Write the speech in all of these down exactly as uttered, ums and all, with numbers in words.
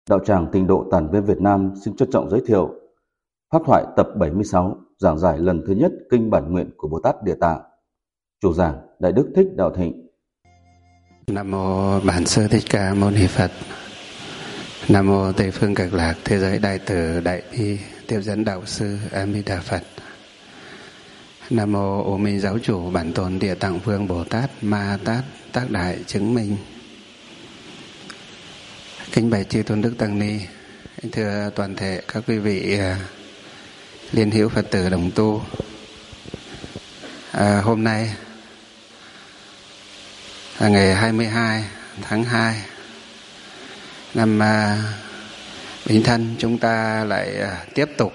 Đạo tràng Tịnh độ Tản viên Việt Nam xin trân trọng giới thiệu Pháp thoại tập bảy mươi sáu, giảng giải lần thứ nhất Kinh Bản Nguyện của Bồ Tát Địa Tạng. Chủ giảng Đại Đức Thích Đạo Thịnh. Nam mô Bản Sư Thích Ca Mâu Ni Phật. Nam mô Tây phương Cực Lạc Thế giới Đại Từ Đại Bi Tiếp dẫn Đạo Sư A Di Đà Phật. Nam mô Ô Minh Giáo Chủ Bản Tôn Địa Tạng Vương Bồ Tát Ma Tát Tác Đại Chứng Minh. Kính bạch chư tôn đức tăng ni, thưa toàn thể các quý vị liên hữu Phật tử đồng tu. À, hôm nay là ngày hai mươi hai tháng hai năm à, Bính Thân, chúng ta lại à, tiếp tục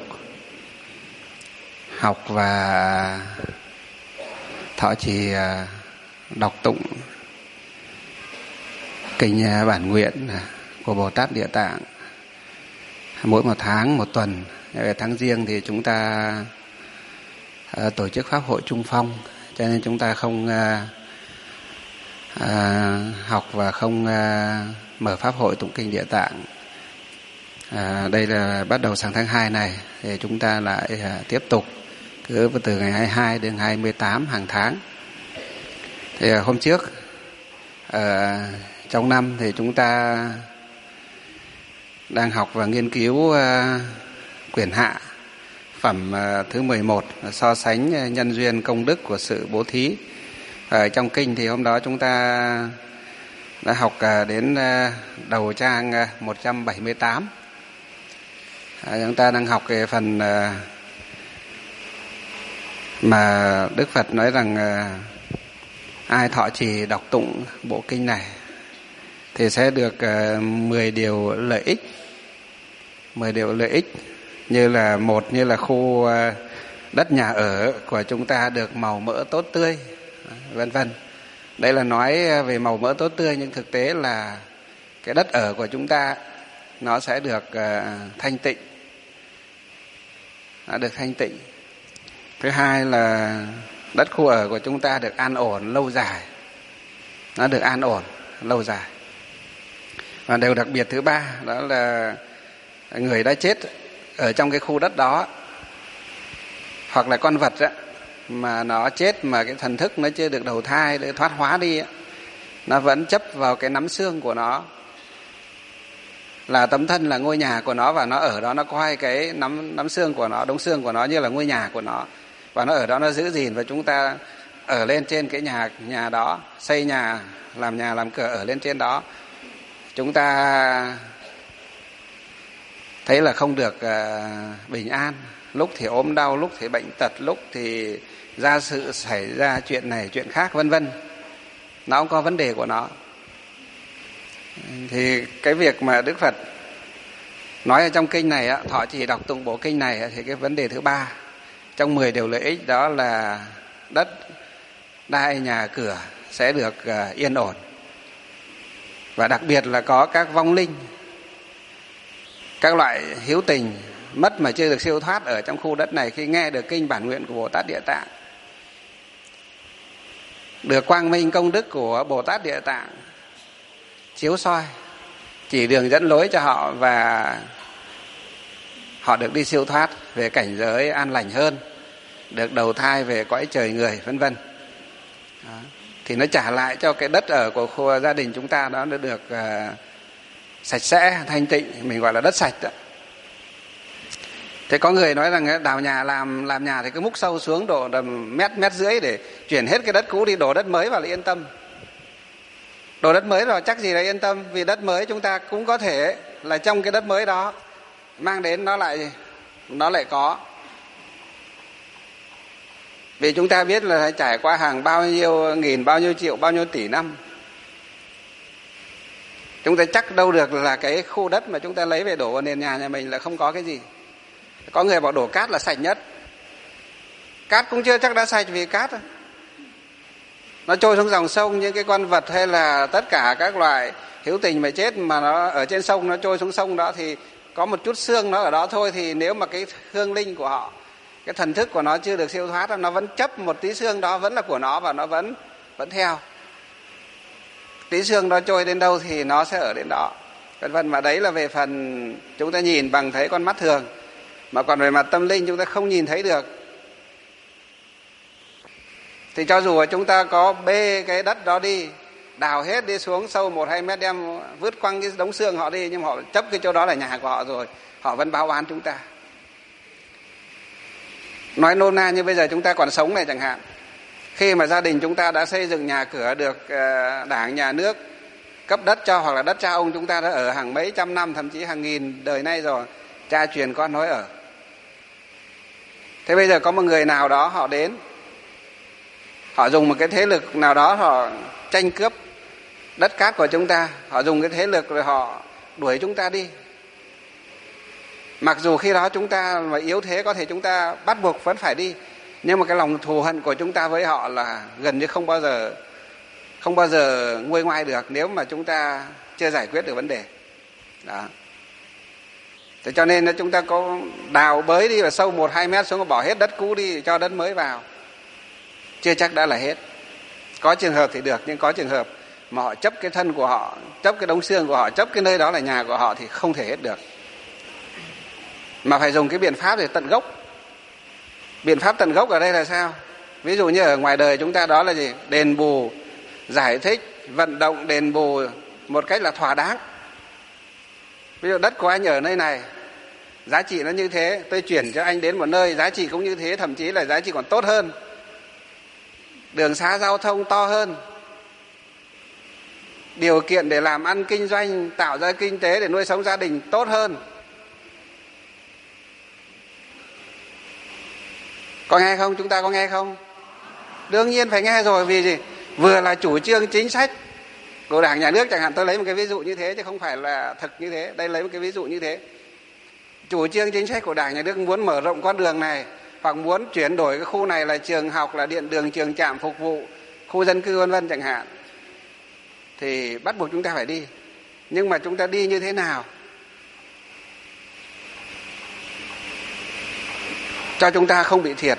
học và thọ trì à, đọc tụng kinh à, Bản Nguyện à, của Bồ Tát Địa Tạng. Mỗi một tháng, một tuần, tháng riêng thì chúng ta uh, tổ chức Pháp hội Trung Phong, cho nên chúng ta không uh, uh, học và không uh, mở Pháp hội tụng kinh Địa Tạng. Uh, đây là bắt đầu sang tháng hai này, thì chúng ta lại uh, tiếp tục cứ từ ngày hai mươi hai đến hai mươi tám hàng tháng. Thì uh, hôm trước, uh, trong năm thì chúng ta đang học và nghiên cứu uh, quyển hạ phẩm uh, thứ mười một, so sánh nhân duyên công đức của sự bố thí. Ở trong kinh thì hôm đó chúng ta đã học uh, đến uh, đầu trang uh, một trăm bảy mươi tám. Uh, chúng ta đang học cái phần uh, mà Đức Phật nói rằng uh, ai thọ trì đọc tụng bộ kinh này thì sẽ được uh, mười điều lợi ích. mười điều lợi ích như là một, như là khu uh, đất nhà ở của chúng ta được màu mỡ tốt tươi, vân vân. Đây là nói về màu mỡ tốt tươi, nhưng thực tế là cái đất ở của chúng ta nó sẽ được uh, thanh tịnh, nó được thanh tịnh. Thứ hai là đất khu ở của chúng ta được an ổn lâu dài, nó được an ổn lâu dài. Và điều đặc biệt thứ ba đó là người đã chết ở trong cái khu đất đó, hoặc là con vật đó, mà nó chết mà cái thần thức nó chưa được đầu thai để thoát hóa đi, nó vẫn chấp vào cái nắm xương của nó, là tấm thân là ngôi nhà của nó, và nó ở đó, nó coi cái nắm nắm xương của nó, đống xương của nó như là ngôi nhà của nó, và nó ở đó nó giữ gìn. Và chúng ta ở lên trên cái nhà nhà đó, xây nhà, làm nhà làm cửa ở lên trên đó, chúng ta thấy là không được uh, bình an. Lúc thì ốm đau, lúc thì bệnh tật, lúc thì ra sự xảy ra chuyện này chuyện khác, vân vân. Nó cũng có vấn đề của nó. Thì cái việc mà Đức Phật nói ở trong kinh này, thọ trì đọc tụng bộ kinh này, thì cái vấn đề thứ ba trong mười điều lợi ích đó là đất đai nhà cửa sẽ được uh, yên ổn. Và đặc biệt là có các vong linh, các loại hiếu tình mất mà chưa được siêu thoát ở trong khu đất này, khi nghe được kinh Bản Nguyện của Bồ Tát Địa Tạng, được quang minh công đức của Bồ Tát Địa Tạng chiếu soi, chỉ đường dẫn lối cho họ, và họ được đi siêu thoát về cảnh giới an lành hơn, được đầu thai về cõi trời người, vân vân. Thì nó trả lại cho cái đất ở của khu gia đình chúng ta đó, nó được uh, sạch sẽ, thanh tịnh, mình gọi là đất sạch đó. Thế có người nói rằng đào nhà làm làm nhà thì cứ múc sâu xuống độ tầm mét mét rưỡi để chuyển hết cái đất cũ đi, đổ đất mới vào là yên tâm. Đổ đất mới rồi chắc gì là yên tâm, vì đất mới chúng ta cũng có thể là trong cái đất mới đó mang đến nó lại nó lại có. Vì chúng ta biết là trải qua hàng bao nhiêu nghìn, bao nhiêu triệu, bao nhiêu tỷ năm, chúng ta chắc đâu được là cái khu đất mà chúng ta lấy về đổ vào nền nhà nhà mình là không có cái gì. Có người bảo đổ cát là sạch nhất. Cát cũng chưa chắc đã sạch, vì cát nó trôi xuống dòng sông, những cái con vật hay là tất cả các loại hữu tình mà chết mà nó ở trên sông, nó trôi xuống sông đó thì có một chút xương nó ở đó thôi. Thì nếu mà cái hương linh của họ, cái thần thức của nó chưa được siêu thoát, nó vẫn chấp một tí xương đó vẫn là của nó, và nó vẫn vẫn theo. Tí xương đó trôi đến đâu thì nó sẽ ở đến đó. vân vân. Mà đấy là về phần chúng ta nhìn bằng thấy con mắt thường, mà còn về mặt tâm linh chúng ta không nhìn thấy được. Thì cho dù chúng ta có bê cái đất đó đi, đào hết đi xuống sâu một hai mét, đem vứt quăng cái đống xương họ đi, nhưng họ chấp cái chỗ đó là nhà của họ rồi, họ vẫn báo oán chúng ta. Nói nôm na như bây giờ chúng ta còn sống này chẳng hạn, khi mà gia đình chúng ta đã xây dựng nhà cửa được đảng nhà nước cấp đất cho, hoặc là đất cha ông chúng ta đã ở hàng mấy trăm năm, thậm chí hàng nghìn đời nay rồi, cha truyền con nối ở. Thế bây giờ có một người nào đó họ đến, họ dùng một cái thế lực nào đó họ tranh cướp đất cát của chúng ta, họ dùng cái thế lực rồi họ đuổi chúng ta đi. Mặc dù khi đó chúng ta mà yếu thế, có thể chúng ta bắt buộc vẫn phải đi, nhưng mà cái lòng thù hận của chúng ta với họ là gần như không bao giờ không bao giờ nguôi ngoai được nếu mà chúng ta chưa giải quyết được vấn đề đó. Thế cho nên chúng ta có đào bới đi và sâu một hai mét xuống, bỏ hết đất cũ đi cho đất mới vào, chưa chắc đã là hết. Có trường hợp thì được, nhưng có trường hợp mà họ chấp cái thân của họ, chấp cái đống xương của họ, chấp cái nơi đó là nhà của họ thì không thể hết được, mà phải dùng cái biện pháp để tận gốc. Biện pháp tận gốc ở đây là sao? Ví dụ như ở ngoài đời chúng ta đó là gì? Đền bù, giải thích, vận động đền bù một cách là thỏa đáng. Ví dụ đất của anh ở nơi này, giá trị nó như thế, tôi chuyển cho anh đến một nơi giá trị cũng như thế, thậm chí là giá trị còn tốt hơn, đường xá giao thông to hơn, điều kiện để làm ăn kinh doanh, tạo ra kinh tế để nuôi sống gia đình tốt hơn. Có nghe không? Chúng ta có nghe không? Đương nhiên phải nghe rồi, vì gì? Vừa là chủ trương chính sách của Đảng nhà nước chẳng hạn, tôi lấy một cái ví dụ như thế chứ không phải là thực như thế, đây lấy một cái ví dụ như thế. Chủ trương chính sách của Đảng nhà nước muốn mở rộng con đường này, hoặc muốn chuyển đổi cái khu này là trường học, là điện đường, trường trạm phục vụ khu dân cư vân vân chẳng hạn, thì bắt buộc chúng ta phải đi. Nhưng mà chúng ta đi như thế nào cho chúng ta không bị thiệt?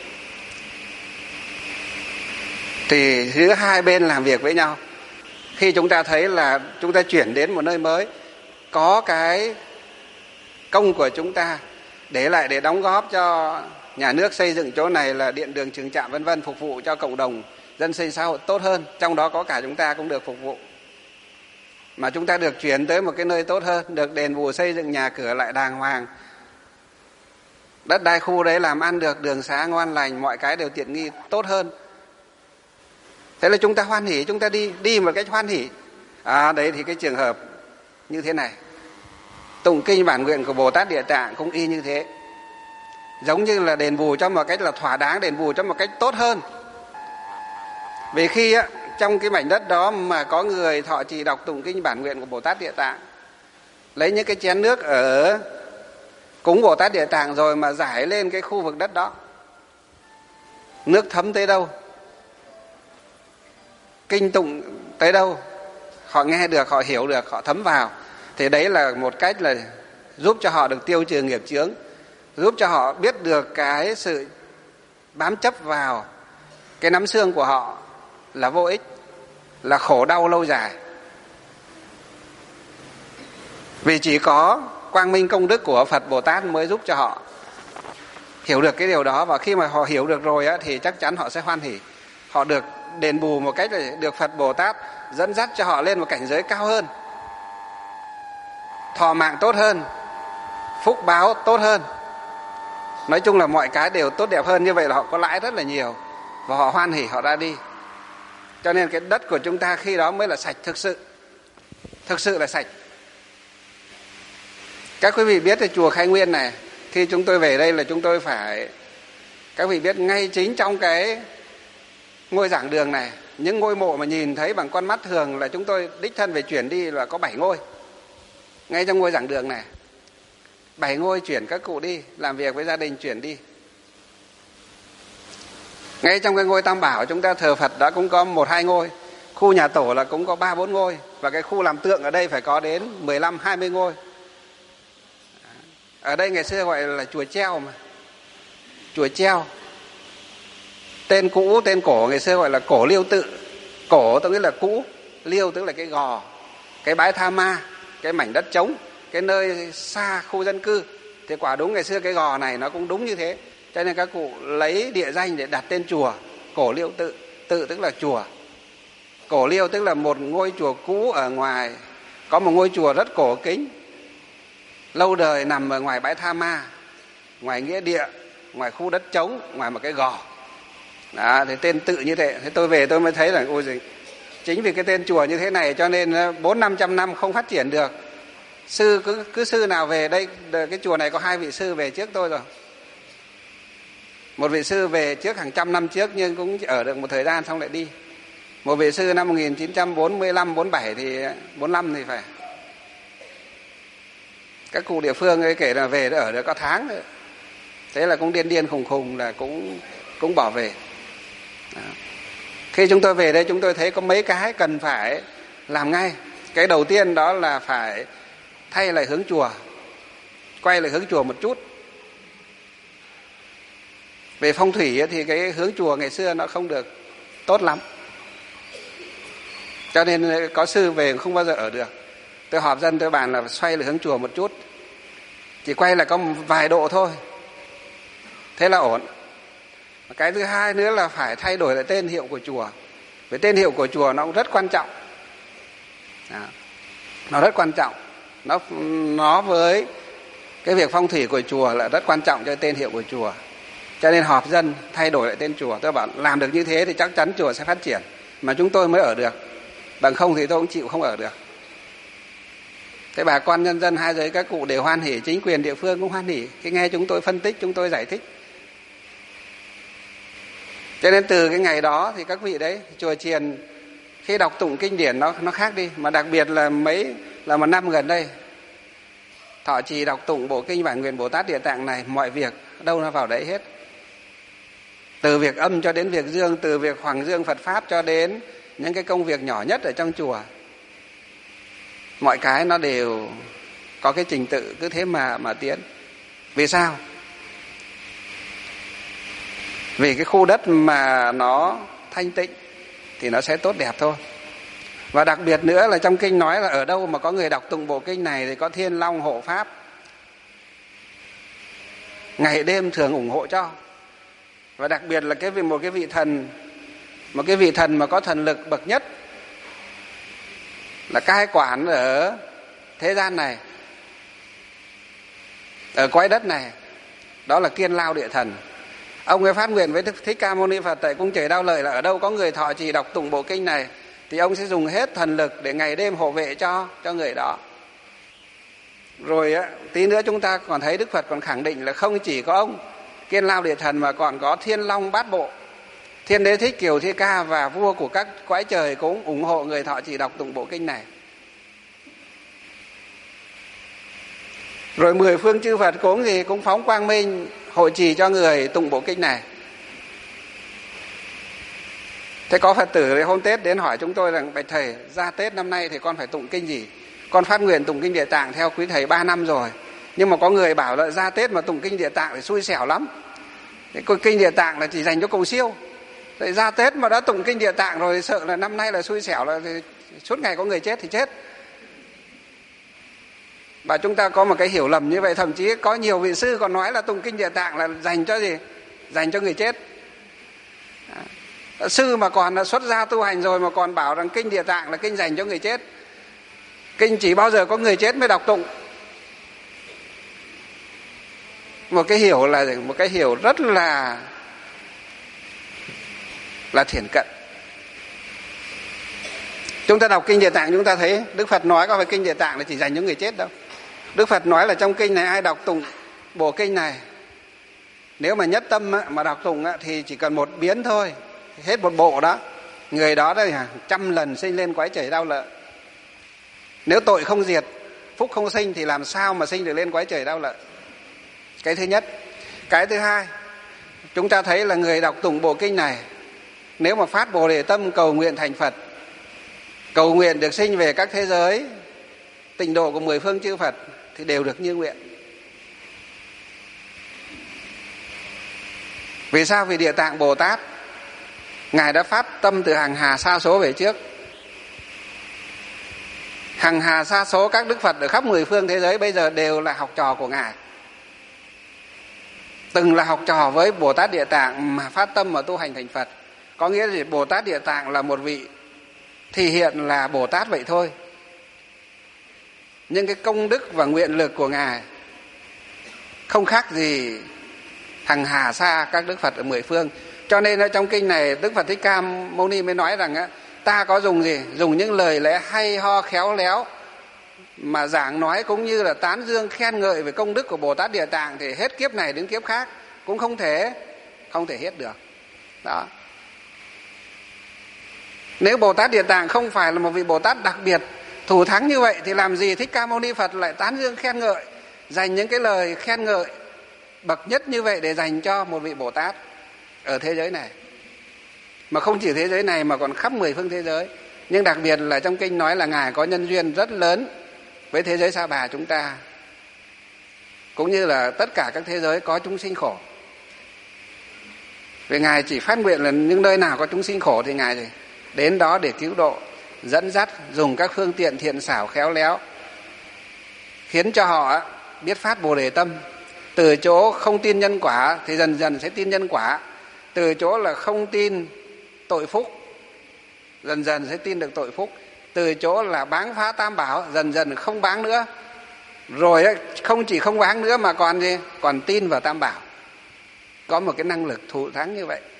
Thì giữa hai bên làm việc với nhau. Khi chúng ta thấy là chúng ta chuyển đến một nơi mới, có cái công của chúng ta để lại để đóng góp cho nhà nước xây dựng chỗ này là điện đường, trường trạm vân vân, phục vụ cho cộng đồng dân sinh xã hội tốt hơn, trong đó có cả chúng ta cũng được phục vụ, mà chúng ta được chuyển tới một cái nơi tốt hơn, được đền bù xây dựng nhà cửa lại đàng hoàng, đất đai khu đấy làm ăn được, đường xá ngon lành, mọi cái đều tiện nghi tốt hơn. Thế là chúng ta hoan hỉ, chúng ta đi đi một cách hoan hỉ. À đấy thì cái trường hợp như thế này, tụng kinh bản nguyện của Bồ Tát Địa Tạng cũng y như thế, giống như là đền bù cho một cách là thỏa đáng, đền bù cho một cách tốt hơn. Vì khi á, trong cái mảnh đất đó mà có người thọ trì đọc tụng kinh bản nguyện của Bồ Tát Địa Tạng, lấy những cái chén nước ở cúng Bồ Tát Địa Tạng rồi mà rải lên cái khu vực đất đó, nước thấm tới đâu, kinh tụng tới đâu, họ nghe được, họ hiểu được, họ thấm vào, thì đấy là một cách là giúp cho họ được tiêu trừ nghiệp chướng, giúp cho họ biết được cái sự bám chấp vào cái nắm xương của họ là vô ích, là khổ đau lâu dài. Vì chỉ có quang minh công đức của Phật Bồ Tát mới giúp cho họ hiểu được cái điều đó. Và khi mà họ hiểu được rồi á, thì chắc chắn họ sẽ hoan hỉ. Họ được đền bù một cách là được Phật Bồ Tát dẫn dắt cho họ lên một cảnh giới cao hơn, thọ mạng tốt hơn, phúc báo tốt hơn. Nói chung là mọi cái đều tốt đẹp hơn. Như vậy là họ có lãi rất là nhiều, và họ hoan hỉ, họ ra đi. Cho nên cái đất của chúng ta khi đó mới là sạch thực sự, thực sự là sạch. Các quý vị biết là chùa Khai Nguyên này, khi chúng tôi về đây là chúng tôi phải, các vị biết ngay chính trong cái ngôi giảng đường này, những ngôi mộ mà nhìn thấy bằng con mắt thường là chúng tôi đích thân về chuyển đi là có bảy ngôi. Ngay trong ngôi giảng đường này, bảy ngôi chuyển các cụ đi, làm việc với gia đình chuyển đi. Ngay trong cái ngôi Tam Bảo chúng ta thờ Phật đó cũng có một hai ngôi. Khu nhà tổ là cũng có ba bốn ngôi. Và cái khu làm tượng ở đây phải có đến mười lăm hai mươi ngôi. Ở đây ngày xưa gọi là chùa treo mà. Chùa treo. Tên cũ, tên cổ ngày xưa gọi là cổ Liêu Tự. Cổ tức là cũ, Liêu tức là cái gò, cái bãi Tha Ma. cái mảnh đất trống, cái nơi xa khu dân cư. Thì quả đúng ngày xưa cái gò này nó cũng đúng như thế. Cho nên các cụ lấy địa danh để đặt tên chùa. Cổ Liêu Tự, tự tức là chùa. Cổ Liêu tức là một ngôi chùa cũ ở ngoài, có một ngôi chùa rất cổ kính, lâu đời nằm ở ngoài bãi Tha Ma, ngoài nghĩa địa, ngoài khu đất trống, ngoài một cái gò. Đó, thì tên tự như thế. Thế tôi về tôi mới thấy là ôi giời, chính vì cái tên chùa như thế này cho nên bốn năm trăm năm không phát triển được. Sư cứ, cứ sư nào về đây, cái chùa này có hai vị sư về trước tôi rồi. Một vị sư về trước hàng trăm năm trước nhưng cũng ở được một thời gian xong lại đi. Một vị sư năm một nghìn chín trăm bốn mươi lăm, bốn mươi bảy thì bốn mươi lăm thì phải. Các cụ địa phương ấy kể là về đã ở được có tháng nữa. Thế là cũng điên điên khùng khùng là cũng cũng bỏ về. Đó. Khi chúng tôi về đây chúng tôi thấy có mấy cái cần phải làm ngay. Cái đầu tiên đó là phải thay lại hướng chùa, quay lại hướng chùa một chút. Về phong thủy thì cái hướng chùa ngày xưa nó không được tốt lắm, cho nên có sư về không bao giờ ở được. Tôi họp dân tôi bàn là xoay lại hướng chùa một chút, chỉ quay lại có vài độ thôi, thế là ổn. Cái thứ hai nữa là phải thay đổi lại tên hiệu của chùa. Vì tên hiệu của chùa nó cũng rất quan trọng. Đó. Nó rất quan trọng. Nó, nó với cái việc phong thủy của chùa là rất quan trọng cho tên hiệu của chùa. Cho nên họp dân thay đổi lại tên chùa. Tôi bảo làm được như thế thì chắc chắn chùa sẽ phát triển, mà chúng tôi mới ở được. Bằng không thì tôi cũng chịu không ở được. Thế bà con nhân dân hai giới các cụ đều hoan hỉ, chính quyền địa phương cũng hoan hỉ khi nghe chúng tôi phân tích, chúng tôi giải thích. Cho nên từ cái ngày đó thì các vị đấy, chùa chiền khi đọc tụng kinh điển nó nó khác đi. Mà đặc biệt là mấy là một năm gần đây thọ trì đọc tụng bộ kinh Bản Nguyện Bồ Tát Địa Tạng này, mọi việc đâu nó vào đấy hết. Từ việc âm cho đến việc dương, từ việc hoàng dương Phật Pháp cho đến những cái công việc nhỏ nhất ở trong chùa, mọi cái nó đều có cái trình tự cứ thế mà mà tiến. Vì sao? Vì cái khu đất mà nó thanh tịnh thì nó sẽ tốt đẹp thôi. Và đặc biệt nữa là trong kinh nói là ở đâu mà có người đọc tụng bộ kinh này thì có thiên long hộ pháp, ngày đêm thường ủng hộ cho. Và đặc biệt là cái một cái vị thần, một cái vị thần mà có thần lực bậc nhất, là cai quản ở thế gian này, ở cõi đất này, đó là Kiên Lao Địa Thần. Ông ấy phát nguyện với Thích Ca Mâu Ni Phật tại cung Trời Đao Lợi là ở đâu có người thọ trì đọc tụng bộ kinh này thì ông sẽ dùng hết thần lực để ngày đêm hộ vệ cho cho người đó. Rồi á, tí nữa chúng ta còn thấy Đức Phật còn khẳng định là không chỉ có ông Kiên Lao Địa Thần mà còn có Thiên Long Bát Bộ, Thiên Đế Thích Kiều Thi Ca và vua của các cõi trời cũng ủng hộ người thọ trì đọc tụng bộ kinh này. Rồi mười phương chư Phật cũng gì cũng phóng quang minh hộ trì cho người tụng bộ kinh này. Thế có Phật tử hôm Tết đến hỏi chúng tôi rằng bạch thầy, ra Tết năm nay thì con phải tụng kinh gì? Con phát nguyện tụng kinh Địa Tạng theo quý thầy ba năm rồi, nhưng mà có người bảo là ra Tết mà tụng kinh Địa Tạng thì xui xẻo lắm. Cái kinh Địa Tạng là chỉ dành cho cầu siêu. Vậy ra Tết mà đã tụng kinh Địa Tạng rồi thì sợ là năm nay là xui xẻo, là thì suốt ngày có người chết thì chết. Và chúng ta có một cái hiểu lầm như vậy, thậm chí có nhiều vị sư còn nói là tụng kinh Địa Tạng là dành cho gì? Dành cho người chết. Sư mà còn là xuất gia tu hành rồi mà còn bảo rằng kinh Địa Tạng là kinh dành cho người chết. Kinh chỉ bao giờ có người chết mới đọc tụng. Một cái hiểu là một cái hiểu rất là là thiển cận. Chúng ta đọc kinh Địa Tạng chúng ta thấy Đức Phật nói có phải kinh Địa Tạng là chỉ dành cho người chết đâu. Đức Phật nói là trong kinh này ai đọc tụng bộ kinh này, nếu mà nhất tâm mà đọc tụng thì chỉ cần một biến thôi, hết một bộ đó, người đó đây trăm lần sinh lên cõi trời Đao Lợi. Nếu tội không diệt, phúc không sinh thì làm sao mà sinh được lên cõi trời Đao Lợi? Cái thứ nhất. Cái thứ hai, chúng ta thấy là người đọc tụng bộ kinh này, nếu mà phát Bồ Đề tâm cầu nguyện thành Phật, cầu nguyện được sinh về các thế giới tịnh độ của mười phương chư Phật thì đều được như nguyện. Vì sao? Vì Địa Tạng Bồ Tát Ngài đã phát tâm từ hàng hà sa số về trước. hằng hà sa số các đức Phật ở khắp mười phương thế giới bây giờ đều là học trò của Ngài. Từng là học trò với Bồ Tát Địa Tạng mà phát tâm mà tu hành thành Phật. Có nghĩa là Bồ Tát Địa Tạng là một vị thì hiện là Bồ Tát vậy thôi. Nhưng cái công đức và nguyện lực của Ngài không khác gì hằng hà sa các đức Phật ở mười phương. Cho nên ở trong kinh này Đức Phật Thích Ca Mâu Ni mới nói rằng ta có dùng gì? Dùng những lời lẽ hay ho khéo léo mà giảng nói cũng như là tán dương khen ngợi về công đức của Bồ Tát Địa Tạng thì hết kiếp này đến kiếp khác cũng không thể không thể hết được. Đó. Nếu Bồ Tát Địa Tạng không phải là một vị Bồ Tát đặc biệt thủ thắng như vậy thì làm gì Thích Ca Mâu Ni Phật lại tán dương khen ngợi, dành những cái lời khen ngợi bậc nhất như vậy để dành cho một vị Bồ Tát ở thế giới này. Mà không chỉ thế giới này mà còn khắp mười phương thế giới. Nhưng đặc biệt là trong kinh nói là Ngài có nhân duyên rất lớn với thế giới Sa Bà chúng ta, cũng như là tất cả các thế giới có chúng sinh khổ. Vì Ngài chỉ phát nguyện là những nơi nào có chúng sinh khổ thì Ngài đến đó để cứu độ, dẫn dắt, dùng các phương tiện thiện xảo khéo léo, khiến cho họ biết phát Bồ Đề tâm. Từ chỗ không tin nhân quả thì dần dần sẽ tin nhân quả. Từ chỗ là không tin tội phúc, dần dần sẽ tin được tội phúc. Từ chỗ là báng phá tam bảo, dần dần không báng nữa. Rồi không chỉ không báng nữa mà còn gì? Còn tin vào tam bảo. Có một cái năng lực thù thắng như vậy.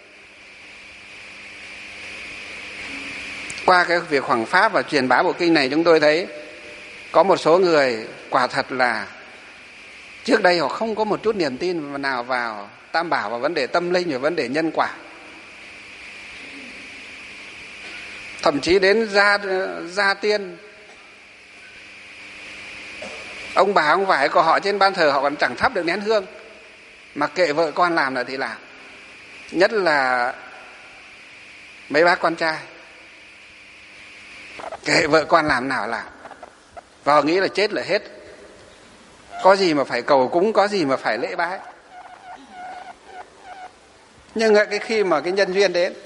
Qua cái việc hoằng pháp và truyền bá bộ kinh này, chúng tôi thấy có một số người quả thật là trước đây họ không có một chút niềm tin nào vào tam bảo và vấn đề tâm linh và vấn đề nhân quả. Thậm chí đến gia, gia tiên, ông bà ông vải của họ trên ban thờ họ còn chẳng thắp được nén hương, mặc kệ vợ con làm là thì làm. Nhất là mấy bác con trai, kệ vợ con làm nào làm, và họ nghĩ là chết là hết, có gì mà phải cầu cúng, có gì mà phải lễ bái. Nhưng cái khi mà cái nhân duyên đến,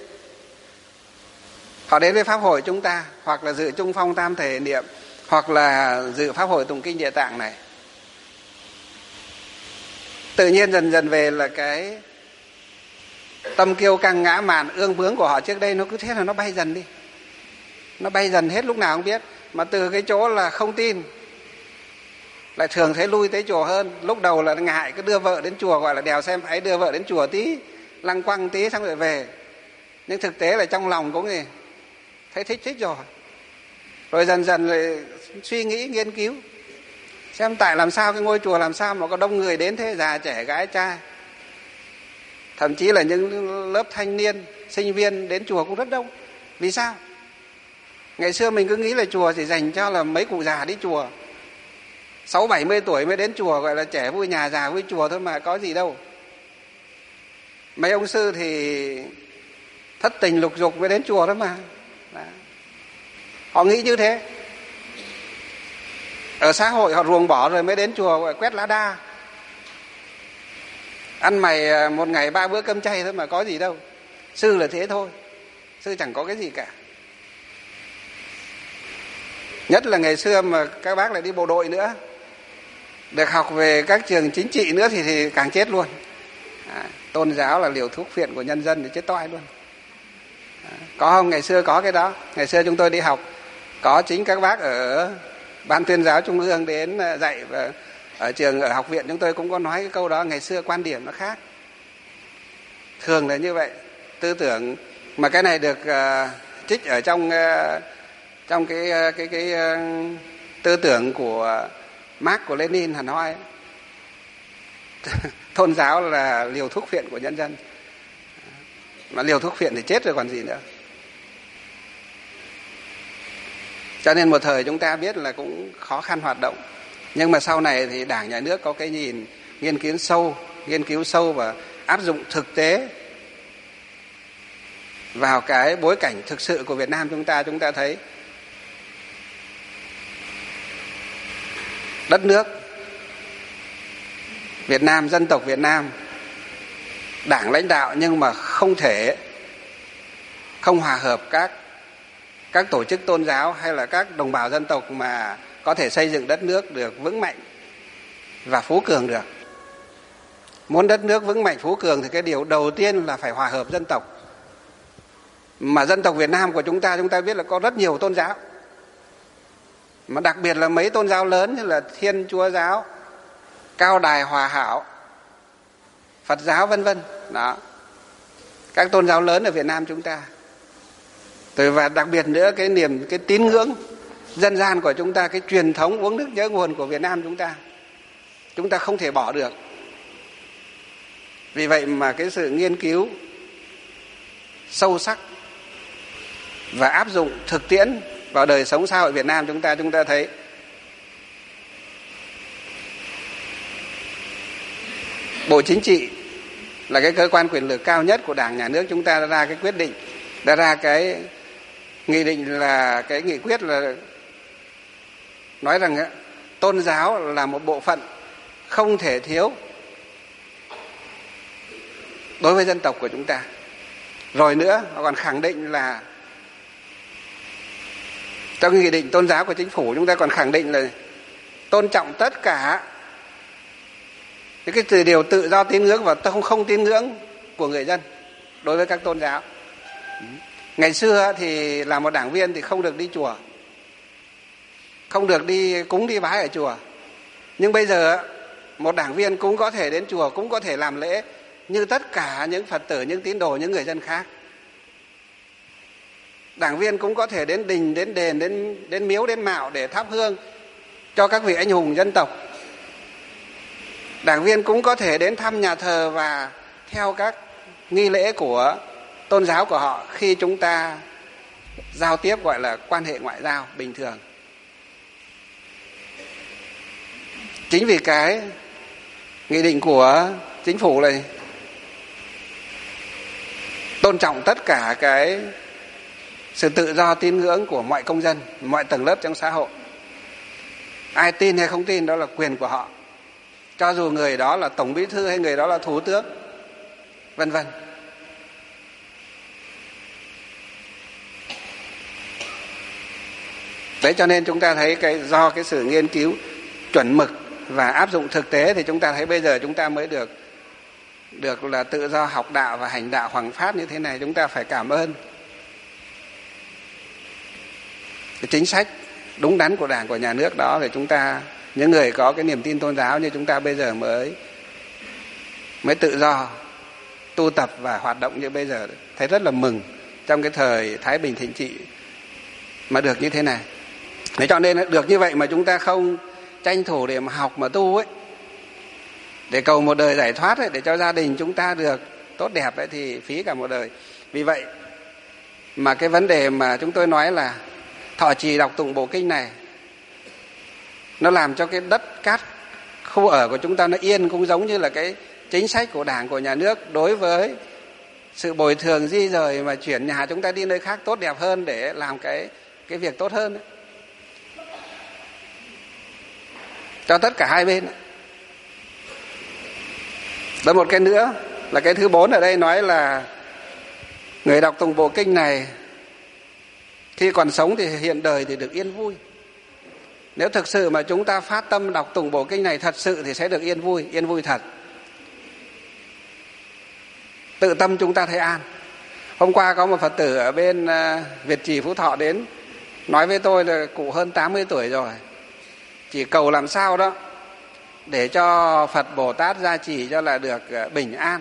họ đến với pháp hội chúng ta, hoặc là dự chung phong tam thể niệm, hoặc là dự pháp hội tụng kinh Địa Tạng này, tự nhiên dần dần về là cái tâm kiêu căng ngã mạn ương bướng của họ trước đây nó cứ thế là nó bay dần đi. Nó bay dần hết lúc nào không biết. Mà từ cái chỗ là không tin lại thường thấy lui tới chùa hơn. Lúc đầu là ngại cứ đưa vợ đến chùa, gọi là đèo xem ấy, đưa vợ đến chùa tí, lăng quăng tí xong rồi về. Nhưng thực tế là trong lòng cũng gì thấy thích thích rồi. Rồi dần dần lại suy nghĩ nghiên cứu xem tại làm sao cái ngôi chùa làm sao mà có đông người đến thế, già trẻ gái trai, thậm chí là những lớp thanh niên sinh viên đến chùa cũng rất đông. Vì sao? Ngày xưa mình cứ nghĩ là chùa chỉ dành cho là mấy cụ già đi chùa, sáu bảy mươi tuổi mới đến chùa, gọi là trẻ vui nhà già vui chùa thôi mà có gì đâu. Mấy ông sư thì thất tình lục dục mới đến chùa đó mà. Đó. Họ nghĩ như thế. Ở xã hội họ ruồng bỏ rồi mới đến chùa gọi quét lá đa, ăn mày một ngày ba bữa cơm chay thôi mà có gì đâu. Sư là thế thôi, sư chẳng có cái gì cả. Nhất là ngày xưa mà các bác lại đi bộ đội nữa, được học về các trường chính trị nữa thì, thì càng chết luôn. À, tôn giáo là liều thuốc phiện của nhân dân thì chết toại luôn. À, có không? Ngày xưa có cái đó. Ngày xưa chúng tôi đi học, có chính các bác ở Ban Tuyên giáo Trung ương đến dạy, và ở trường, ở học viện chúng tôi cũng có nói cái câu đó. Ngày xưa quan điểm nó khác, thường là như vậy. Tư tưởng mà cái này được uh, trích ở trong uh, trong cái cái cái uh, tư tưởng của Marx, của Lenin, Hà Nội. Tôn giáo là liều thuốc phiện của nhân dân, mà liều thuốc phiện thì chết rồi còn gì nữa. Cho nên một thời chúng ta biết là cũng khó khăn hoạt động. Nhưng mà sau này thì Đảng, Nhà nước có cái nhìn nghiên cứu sâu, nghiên cứu sâu và áp dụng thực tế vào cái bối cảnh thực sự của Việt Nam chúng ta. Chúng ta thấy đất nước Việt Nam, dân tộc Việt Nam, Đảng lãnh đạo nhưng mà không thể không hòa hợp các các tổ chức tôn giáo hay là các đồng bào dân tộc mà có thể xây dựng đất nước được vững mạnh và phú cường được. Muốn đất nước vững mạnh phú cường thì cái điều đầu tiên là phải hòa hợp dân tộc. Mà dân tộc Việt Nam của chúng ta, chúng ta biết là có rất nhiều tôn giáo. Mà đặc biệt là mấy tôn giáo lớn như là Thiên Chúa giáo, Cao Đài Hòa Hảo, Phật giáo vân vân. Đó. Các tôn giáo lớn ở Việt Nam chúng ta. Rồi và đặc biệt nữa cái niềm cái tín ngưỡng dân gian của chúng ta, cái truyền thống uống nước nhớ nguồn của Việt Nam chúng ta, chúng ta không thể bỏ được. Vì vậy mà cái sự nghiên cứu sâu sắc và áp dụng thực tiễn vào đời sống xã hội Việt Nam chúng ta, chúng ta thấy Bộ Chính trị là cái cơ quan quyền lực cao nhất của Đảng, Nhà nước chúng ta đã ra cái quyết định, đã ra cái nghị định, là cái nghị quyết là nói rằng tôn giáo là một bộ phận không thể thiếu đối với dân tộc của chúng ta. Rồi nữa, họ còn khẳng định là trong nghị định tôn giáo của chính phủ chúng ta còn khẳng định là tôn trọng tất cả những cái từ điều tự do tín ngưỡng và không không tín ngưỡng của người dân đối với các tôn giáo. Ngày xưa thì là một đảng viên thì không được đi chùa, không được đi cúng đi bái ở chùa. Nhưng bây giờ một đảng viên cũng có thể đến chùa, cũng có thể làm lễ như tất cả những Phật tử, những tín đồ, những người dân khác. Đảng viên cũng có thể đến đình, đến đền, đến, đến miếu, đến mạo để thắp hương cho các vị anh hùng dân tộc. Đảng viên cũng có thể đến thăm nhà thờ và theo các nghi lễ của tôn giáo của họ khi chúng ta giao tiếp, gọi là quan hệ ngoại giao bình thường. Chính vì cái nghị định của chính phủ này tôn trọng tất cả cái sự tự do tín ngưỡng của mọi công dân, mọi tầng lớp trong xã hội. Ai tin hay không tin đó là quyền của họ, cho dù người đó là tổng bí thư hay người đó là thủ tướng, vân vân. Đấy, cho nên chúng ta thấy cái do cái sự nghiên cứu chuẩn mực và áp dụng thực tế thì chúng ta thấy bây giờ chúng ta mới được được là tự do học đạo và hành đạo hoằng pháp như thế này. Chúng ta phải cảm ơn cái chính sách đúng đắn của Đảng, của Nhà nước đó, để chúng ta, những người có cái niềm tin tôn giáo như chúng ta bây giờ mới mới tự do tu tập và hoạt động như bây giờ. Thấy rất là mừng trong cái thời thái bình thịnh trị mà được như thế này. Thế cho nên được như vậy mà chúng ta không tranh thủ để mà học mà tu ấy, để cầu một đời giải thoát ấy, để cho gia đình chúng ta được tốt đẹp ấy, thì phí cả một đời. Vì vậy mà cái vấn đề mà chúng tôi nói là thọ trì đọc tụng bộ kinh này, nó làm cho cái đất cát khu ở của chúng ta nó yên, cũng giống như là cái chính sách của Đảng, của Nhà nước đối với sự bồi thường di rời mà chuyển nhà chúng ta đi nơi khác tốt đẹp hơn để làm cái cái việc tốt hơn ấy, cho tất cả hai bên. Và một cái nữa là cái thứ bốn ở đây nói là người đọc tụng bộ kinh này khi còn sống thì hiện đời thì được yên vui. Nếu thực sự mà chúng ta phát tâm đọc tụng bộ kinh này thật sự thì sẽ được yên vui, yên vui thật. Tự tâm chúng ta thấy an. Hôm qua có một Phật tử ở bên Việt Trì Phú Thọ đến nói với tôi là cụ hơn tám mươi tuổi rồi, chỉ cầu làm sao đó để cho Phật Bồ Tát gia trì cho là được bình an,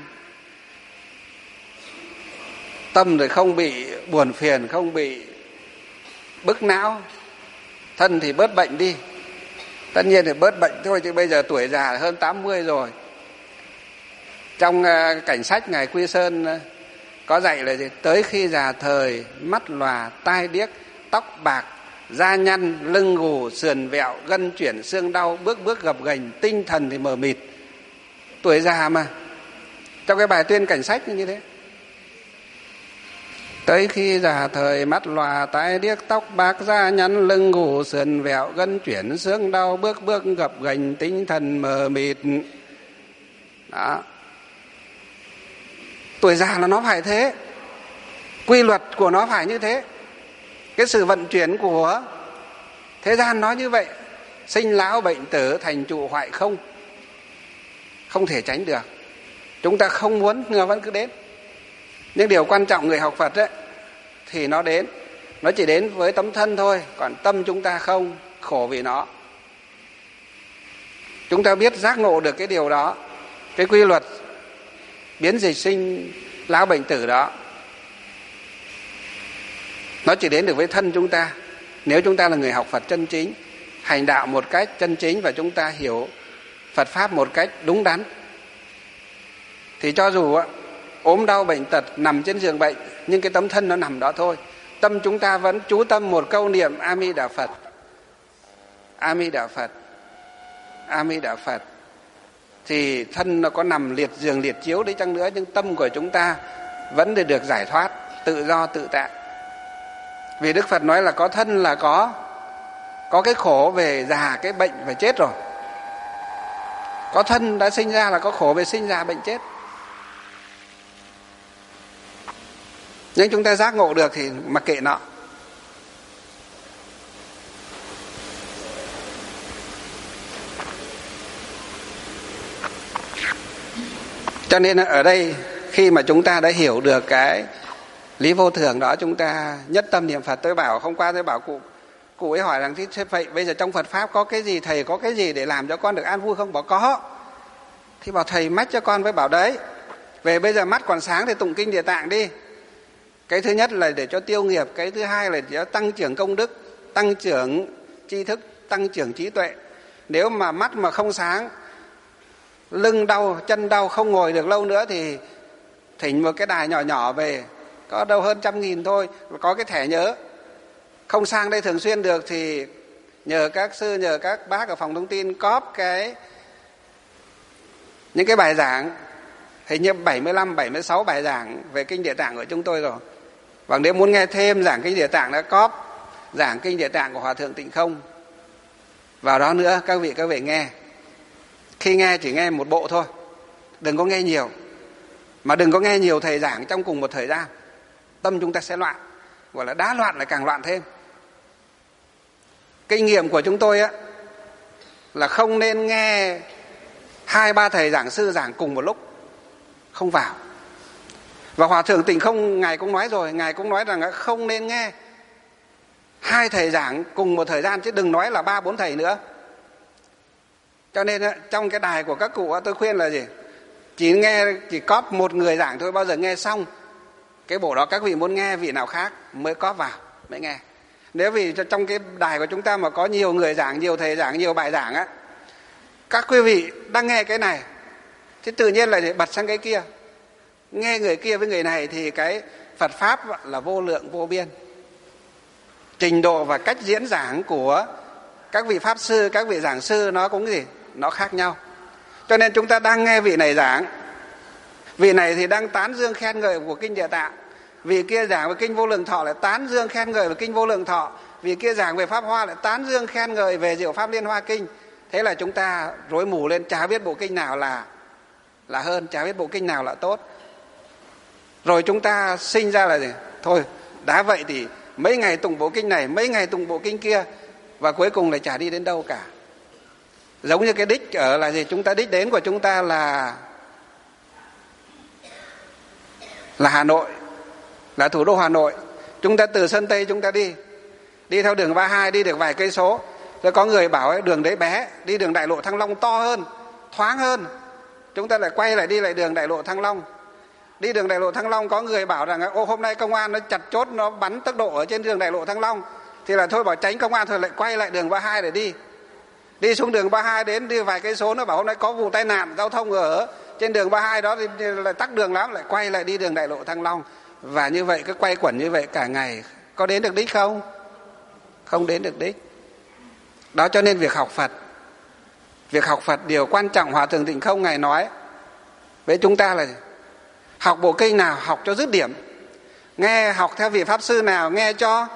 tâm thì không bị buồn phiền, không bị bức não, thân thì bớt bệnh đi. Tất nhiên thì bớt bệnh thôi, chứ bây giờ tuổi già hơn tám mươi rồi. Trong cảnh sách Ngài Quy Sơn có dạy là gì? Tới khi già thời, mắt lòa, tai điếc, tóc bạc, da nhăn, lưng gù, sườn vẹo, gân chuyển, xương đau, bước bước gập ghềnh, tinh thần thì mờ mịt. Tuổi già mà. Trong cái bài tuyên cảnh sách như thế. Tới khi già thời, mắt lòa, tai điếc, tóc bạc, da nhăn, lưng gù, sườn vẹo, gân chuyển, xương đau, bước bước gập ghềnh, tinh thần mờ mịt. Đó. Tuổi già là nó phải thế, quy luật của nó phải như thế. Cái sự vận chuyển của thế gian nói như vậy, sinh lão bệnh tử, thành trụ hoại không, không thể tránh được. Chúng ta không muốn nhưng vẫn cứ đến. Nhưng điều quan trọng người học Phật ấy, thì nó đến, nó chỉ đến với tấm thân thôi, còn tâm chúng ta không, khổ vì nó. Chúng ta biết giác ngộ được cái điều đó, cái quy luật biến dịch sinh lão bệnh tử đó, nó chỉ đến được với thân chúng ta. Nếu chúng ta là người học Phật chân chính, hành đạo một cách chân chính, và chúng ta hiểu Phật Pháp một cách đúng đắn, thì cho dù ốm đau bệnh tật, nằm trên giường bệnh, nhưng cái tấm thân nó nằm đó thôi. Tâm chúng ta vẫn chú tâm một câu niệm A Di Đà Phật, A Di Đà Phật, A Di Đà Phật. Thì thân nó có nằm liệt giường liệt chiếu đấy chăng nữa, nhưng tâm của chúng ta vẫn được giải thoát, tự do tự tại. Vì Đức Phật nói là có thân là có có cái khổ về già, cái bệnh và chết rồi. Có thân đã sinh ra là có khổ về sinh già bệnh chết. Nhưng chúng ta giác ngộ được thì mặc kệ nó. Cho nên ở đây khi mà chúng ta đã hiểu được cái lý vô thường đó, chúng ta nhất tâm niệm Phật. Tôi bảo hôm qua tôi bảo cụ cụ ấy hỏi rằng thế vậy bây giờ trong Phật Pháp có cái gì, thầy có cái gì để làm cho con được an vui không? Bảo có. Thì bảo thầy mách cho con, với bảo đấy, về bây giờ mắt còn sáng thì tụng kinh Địa Tạng đi. Cái thứ nhất là để cho tiêu nghiệp, cái thứ hai là để cho tăng trưởng công đức, tăng trưởng tri thức, tăng trưởng trí tuệ. Nếu mà mắt mà không sáng, lưng đau, chân đau, không ngồi được lâu nữa thì thỉnh một cái đài nhỏ nhỏ về, có đâu hơn trăm nghìn thôi, có cái thẻ nhớ. Không sang đây thường xuyên được thì nhờ các sư, nhờ các bác ở phòng thông tin cóp cái những cái bài giảng, hình như bảy mươi lăm, bảy mươi sáu bài giảng về kinh Địa Tạng của chúng tôi rồi. Và nếu muốn nghe thêm giảng kinh Địa Tạng đã cóp giảng kinh Địa Tạng của Hòa Thượng Tịnh Không vào đó nữa, các vị các vị nghe. Khi nghe chỉ nghe một bộ thôi, đừng có nghe nhiều. Mà đừng có nghe nhiều thầy giảng trong cùng một thời gian, tâm chúng ta sẽ loạn, gọi là đã loạn lại càng loạn thêm. Kinh nghiệm của chúng tôi á là không nên nghe hai ba thầy giảng sư giảng cùng một lúc, không vào. Và Hòa Thượng Tịnh Không ngài cũng nói rồi, ngài cũng nói rằng không nên nghe hai thầy giảng cùng một thời gian, chứ đừng nói là ba bốn thầy nữa. Cho nên trong cái đài của các cụ tôi khuyên là gì? Chỉ nghe, chỉ cóp một người giảng thôi. Bao giờ nghe xong cái bộ đó các vị muốn nghe vị nào khác mới cóp vào, mới nghe. Nếu vì trong cái đài của chúng ta mà có nhiều người giảng, nhiều thầy giảng, nhiều bài giảng á, các quý vị đang nghe cái này thì tự nhiên lại bật sang cái kia, nghe người kia với người này, thì cái Phật Pháp là vô lượng vô biên. Trình độ và cách diễn giảng của các vị Pháp sư, các vị giảng sư nó cũng gì? Nó khác nhau. Cho nên chúng ta đang nghe vị này giảng, vị này thì đang tán dương khen ngợi của kinh Địa Tạng, vị kia giảng về kinh Vô Lượng Thọ lại tán dương khen ngợi về kinh Vô Lượng Thọ, vị kia giảng về Pháp Hoa lại tán dương khen ngợi về Diệu Pháp Liên Hoa Kinh. Thế là chúng ta rối mù lên, chả biết bộ kinh nào là là hơn, chả biết bộ kinh nào là tốt. Rồi chúng ta sinh ra là gì? Thôi đã vậy thì mấy ngày tụng bộ kinh này, mấy ngày tụng bộ kinh kia, và cuối cùng lại chả đi đến đâu cả. Giống như cái đích ở là gì? Chúng ta đích đến của chúng ta là là Hà Nội, là thủ đô Hà Nội. Chúng ta từ Sơn Tây chúng ta đi đi theo đường ba mươi hai, đi được vài cây số, rồi có người bảo ấy, đường đấy bé, đi đường đại lộ Thăng Long to hơn, thoáng hơn. Chúng ta lại quay lại đi lại đường đại lộ Thăng Long. Đi đường đại lộ Thăng Long có người bảo rằng ô hôm nay công an nó chặt chốt, nó bắn tốc độ ở trên đường đại lộ Thăng Long, thì là thôi bảo tránh công an, thôi lại quay lại đường ba mươi hai để đi. Đi xuống đường ba mươi hai đến đi vài cây số, nó bảo hôm nay có vụ tai nạn giao thông ở trên đường ba mươi hai đó thì lại tắc đường lắm, lại quay lại đi đường đại lộ Thăng Long. Và như vậy cứ quay quẩn như vậy cả ngày, có đến được đích không? Không đến được đích. Đó, cho nên việc học Phật, việc học Phật điều quan trọng Hòa Thượng Tịnh Không ngài nói với chúng ta là học bộ kinh nào học cho dứt điểm, nghe học theo vị Pháp sư nào nghe cho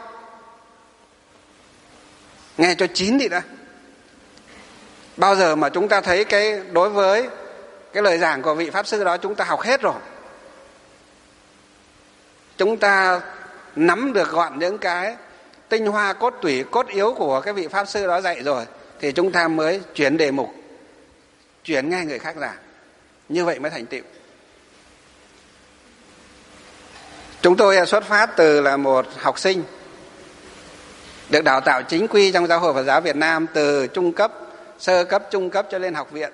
nghe cho chín đi đã. Bao giờ mà chúng ta thấy cái đối với cái lời giảng của vị Pháp sư đó chúng ta học hết rồi, chúng ta nắm được gọn những cái tinh hoa cốt tủy, cốt yếu của cái vị Pháp Sư đó dạy rồi, thì chúng ta mới chuyển đề mục, chuyển nghe người khác giảng. Như vậy mới thành tựu. Chúng tôi xuất phát từ là một học sinh được đào tạo chính quy trong Giáo hội Phật giáo Việt Nam, từ trung cấp, sơ cấp, trung cấp cho lên học viện.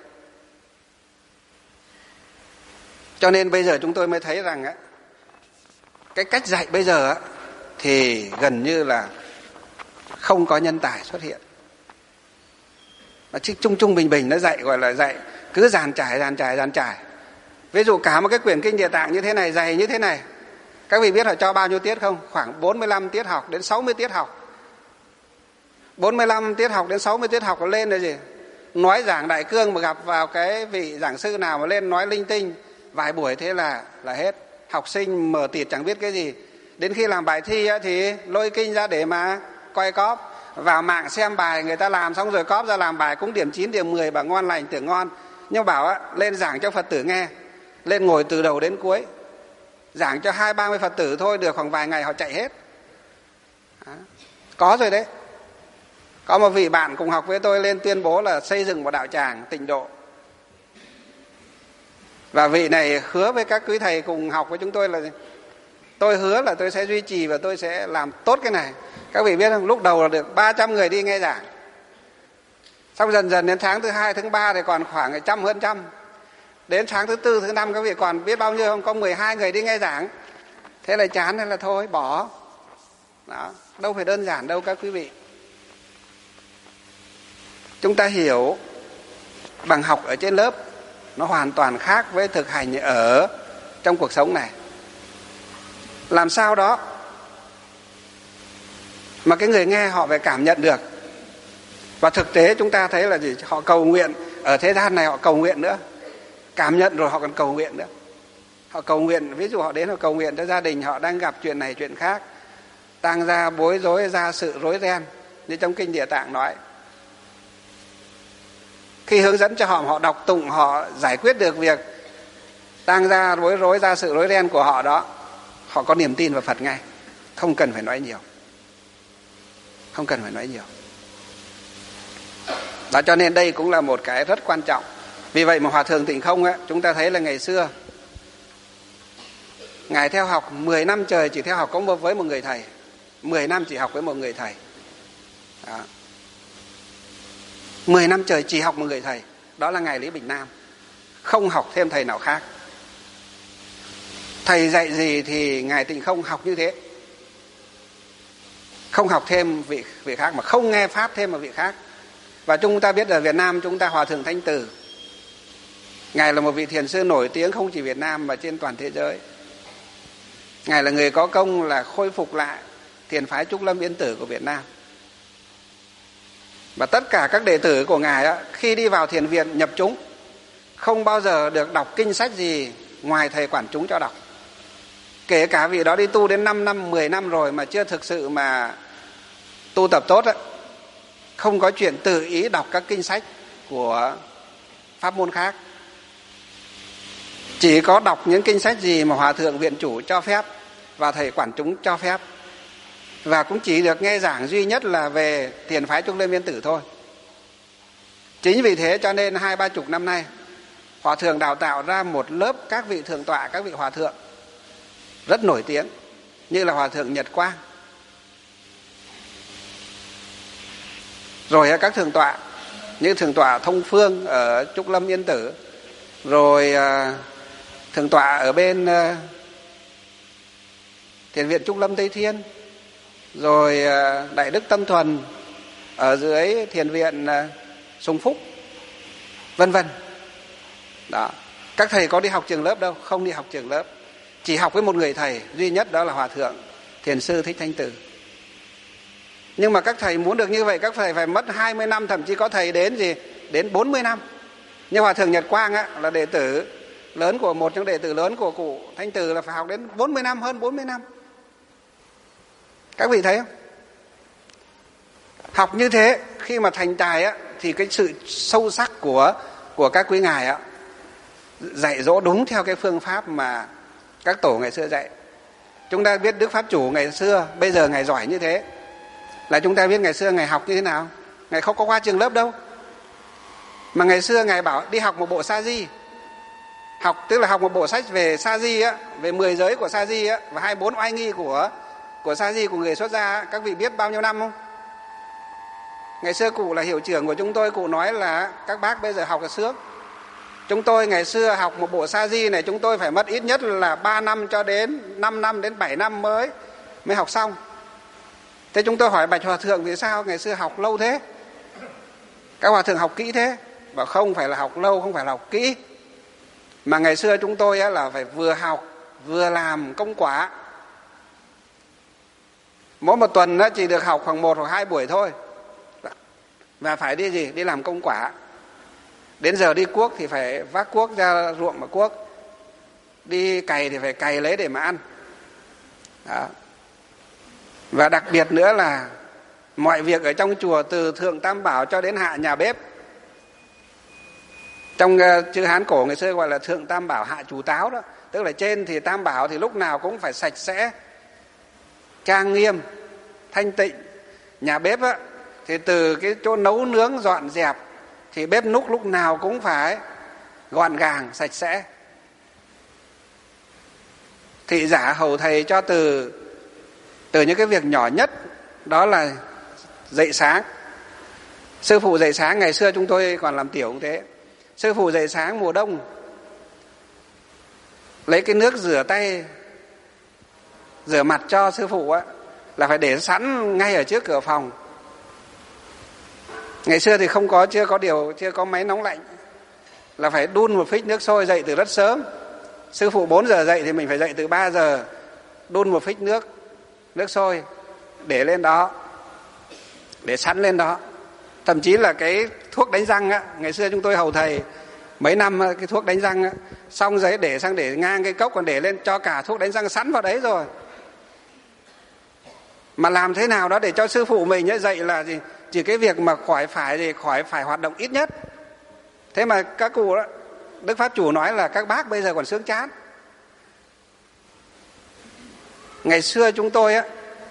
Cho nên bây giờ chúng tôi mới thấy rằng cái cách dạy bây giờ thì gần như là không có nhân tài xuất hiện. Nó chỉ trung trung bình bình, nó dạy gọi là dạy cứ dàn trải dàn trải dàn trải. Ví dụ cả một cái quyển kinh Địa Tạng như thế này, dày như thế này, các vị biết họ cho bao nhiêu tiết không? Khoảng bốn mươi lăm tiết học đến sáu mươi tiết học. bốn mươi lăm tiết học đến sáu mươi tiết học lên là gì? Nói giảng đại cương mà gặp vào cái vị giảng sư nào mà lên nói linh tinh vài buổi thế là là hết. Học sinh mở tịt chẳng biết cái gì. Đến khi làm bài thi thì lôi kinh ra để mà coi cóp. Vào mạng xem bài người ta làm xong rồi cóp ra làm bài cũng điểm chín, điểm mười, bảo ngon lành tưởng ngon. Nhưng bảo á, lên giảng cho Phật tử nghe, lên ngồi từ đầu đến cuối, giảng cho hai ba mươi Phật tử thôi, được khoảng vài ngày họ chạy hết. Đó. Có rồi đấy. Có một vị bạn cùng học với tôi lên tuyên bố là xây dựng một đạo tràng Tịnh Độ. Và vị này hứa với các quý thầy cùng học với chúng tôi là tôi hứa là tôi sẽ duy trì và tôi sẽ làm tốt cái này. Các vị biết không, lúc đầu là được ba trăm người đi nghe giảng. Xong dần dần đến tháng thứ hai, thứ ba thì còn khoảng trăm hơn trăm. Đến tháng thứ tư, thứ năm các vị còn biết bao nhiêu không? Có mười hai người đi nghe giảng. Thế là chán hay là thôi, bỏ. Đó, đâu phải đơn giản đâu các quý vị. Chúng ta hiểu bằng học ở trên lớp nó hoàn toàn khác với thực hành ở trong cuộc sống này. Làm sao đó mà cái người nghe họ phải cảm nhận được. Và thực tế chúng ta thấy là gì? Họ cầu nguyện, ở thế gian này họ cầu nguyện nữa. Cảm nhận rồi họ còn cầu nguyện nữa. Họ cầu nguyện, ví dụ họ đến họ cầu nguyện cho gia đình họ đang gặp chuyện này chuyện khác, tang gia bối rối, gia sự rối ren, như trong kinh Địa Tạng nói. Khi hướng dẫn cho họ, họ đọc tụng, họ giải quyết được việc tang gia bối rối, gia sự rối ren của họ đó, họ có niềm tin vào Phật ngay, không cần phải nói nhiều, không cần phải nói nhiều. Đó, cho nên đây cũng là một cái rất quan trọng. Vì vậy mà Hòa Thượng Tịnh Không á, chúng ta thấy là ngày xưa Ngài theo học mười năm trời chỉ theo học có một với một người thầy. mười năm chỉ học với một người thầy. Đó. mười năm trời chỉ học một người thầy. Đó là Ngài Lý Bình Nam. Không học thêm thầy nào khác. Thầy dạy gì thì Ngài Tịnh Không học như thế. Không học thêm vị, vị khác, mà không nghe pháp thêm một vị khác. Và chúng ta biết ở Việt Nam chúng ta Hòa Thượng Thanh Từ, Ngài là một vị thiền sư nổi tiếng không chỉ Việt Nam mà trên toàn thế giới. Ngài là người có công là khôi phục lại thiền phái Trúc Lâm Yên Tử của Việt Nam. Và tất cả các đệ tử của Ngài á, khi đi vào thiền viện nhập chúng, không bao giờ được đọc kinh sách gì ngoài thầy quản chúng cho đọc. Kể cả vị đó đi tu đến năm năm, mười năm rồi mà chưa thực sự mà tu tập tốt á, không có chuyện tự ý đọc các kinh sách của pháp môn khác. Chỉ có đọc những kinh sách gì mà Hòa Thượng Viện Chủ cho phép và thầy quản chúng cho phép. Và cũng chỉ được nghe giảng duy nhất là về thiền phái Trúc Lâm Yên Tử thôi. Chính vì thế cho nên hai ba chục năm nay Hòa Thượng đào tạo ra một lớp các vị thượng tọa, các vị Hòa Thượng rất nổi tiếng, như là Hòa Thượng Nhật Quang, rồi các thượng tọa như thượng tọa Thông Phương ở Trúc Lâm Yên Tử, rồi thượng tọa ở bên thiền viện Trúc Lâm Tây Thiên, rồi Đại Đức Tâm Thuần ở dưới thiền viện Sùng Phúc, vân vân. Đó, các thầy có đi học trường lớp đâu, không đi học trường lớp, chỉ học với một người thầy duy nhất, đó là Hòa Thượng Thiền sư Thích Thanh Từ. Nhưng mà các thầy muốn được như vậy, các thầy phải mất hai mươi năm, thậm chí có thầy đến gì đến bốn mươi năm. Nhưng Hòa Thượng Nhật Quang á, là đệ tử lớn của một trong đệ tử lớn của cụ Thanh Từ, là phải học đến bốn mươi năm, hơn bốn mươi năm. Các vị thấy không? Học như thế, khi mà thành tài á, thì cái sự sâu sắc của của các quý ngài á, dạy dỗ đúng theo cái phương pháp mà các tổ ngày xưa dạy. Chúng ta biết Đức Pháp Chủ ngày xưa, bây giờ ngài giỏi như thế. Là chúng ta biết ngày xưa Ngài học như thế nào? Ngài không có qua trường lớp đâu. Mà ngày xưa Ngài bảo đi học một bộ sa di. Học tức là học một bộ sách về sa di á, về mười giới của sa di á, và hai mươi bốn oai nghi của của sa di của người xuất gia. Các vị biết bao nhiêu năm không? Ngày xưa cụ là hiệu trưởng của chúng tôi, cụ nói là các bác bây giờ học là sướng. Chúng tôi ngày xưa học một bộ sa di này, chúng tôi phải mất ít nhất là ba năm cho đến năm năm đến bảy năm mới mới học xong. Thế chúng tôi hỏi Bạch Hòa Thượng vì sao ngày xưa học lâu thế? Các Hòa Thượng học kỹ thế? Bảo không phải là học lâu, không phải là học kỹ, mà ngày xưa chúng tôi là phải vừa học vừa làm công quả. Mỗi một tuần chỉ được học khoảng một hoặc hai buổi thôi, và phải đi gì? Đi làm công quả. Đến giờ đi cuốc thì phải vác cuốc ra ruộng mà cuốc, đi cày thì phải cày lấy để mà ăn. Đó. Và đặc biệt nữa là mọi việc ở trong chùa, từ thượng tam bảo cho đến hạ nhà bếp. Trong uh, chữ Hán cổ ngày xưa gọi là thượng tam bảo hạ chủ táo đó. Tức là trên thì tam bảo thì lúc nào cũng phải sạch sẽ, trang nghiêm, thanh tịnh. Nhà bếp á, thì từ cái chỗ nấu nướng dọn dẹp thì bếp núc lúc nào cũng phải gọn gàng, sạch sẽ. Thị giả hầu thầy cho từ từ những cái việc nhỏ nhất, đó là dậy sáng. Sư phụ dậy sáng, ngày xưa chúng tôi còn làm tiểu cũng thế. Sư phụ dậy sáng mùa đông, lấy cái nước rửa tay, rửa mặt cho sư phụ á, là phải để sẵn ngay ở trước cửa phòng. Ngày xưa thì không có, chưa có điều, chưa có máy nóng lạnh, là phải đun một phích nước sôi, dậy từ rất sớm. Sư phụ bốn giờ dậy thì mình phải dậy từ ba giờ, đun một phích nước, nước sôi, để lên đó, để sẵn lên đó. Thậm chí là cái thuốc đánh răng á, ngày xưa chúng tôi hầu thầy mấy năm, cái thuốc đánh răng á, xong giấy để sang để ngang cái cốc, còn để lên cho cả thuốc đánh răng sẵn vào đấy rồi. Mà làm thế nào đó để cho sư phụ mình ấy dậy là gì? Chỉ cái việc mà khỏi phải gì, khỏi phải hoạt động ít nhất. Thế mà các cụ đó, Đức Pháp Chủ nói là các bác bây giờ còn sướng chán. Ngày xưa chúng tôi á,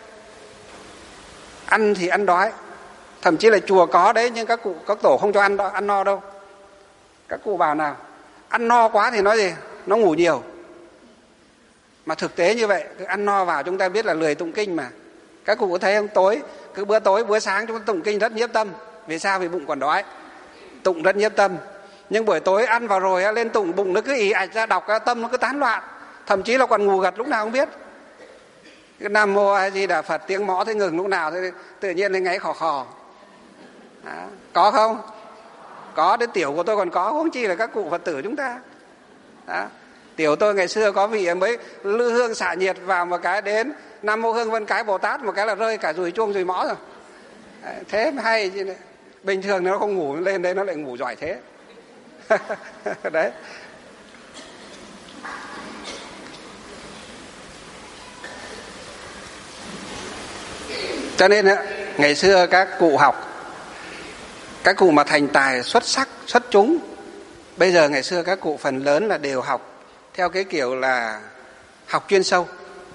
ăn thì ăn đói, thậm chí là chùa có đấy, nhưng các cụ, các tổ không cho ăn ăn no đâu. Các cụ bảo nào, ăn no quá thì nói gì, nó ngủ nhiều. Mà thực tế như vậy, cứ ăn no vào chúng ta biết là lười tụng kinh mà. Các cụ có thấy không? Tối, cứ bữa tối, bữa sáng chúng ta tụng kinh rất nhiếp tâm. Vì sao? Vì bụng còn đói, tụng rất nhiếp tâm. Nhưng buổi tối ăn vào rồi lên tụng, bụng nó cứ ì ạch ra, đọc tâm nó cứ tán loạn, thậm chí là còn ngủ gật lúc nào không biết. Cái Nam Mô A Di Đà Phật tiếng mõ thấy ngừng lúc nào thì tự nhiên nó ngáy khò khò. Đó. Có không? Có, đến tiểu của tôi còn có, không chi là các cụ Phật tử chúng ta. Đó. Tiểu tôi ngày xưa có vị mới lư hương xả nhiệt vào một cái, đến Nam Mô Hương Vân Cái Bồ Tát một cái là rơi cả dùi chuông dùi mõ rồi. Đấy, thế mới hay chứ. Bình thường nó không ngủ, lên đây nó lại ngủ giỏi thế. Đấy. Cho nên ngày xưa các cụ học, các cụ mà thành tài xuất sắc, xuất chúng. Bây giờ ngày xưa các cụ phần lớn là đều học theo cái kiểu là học chuyên sâu.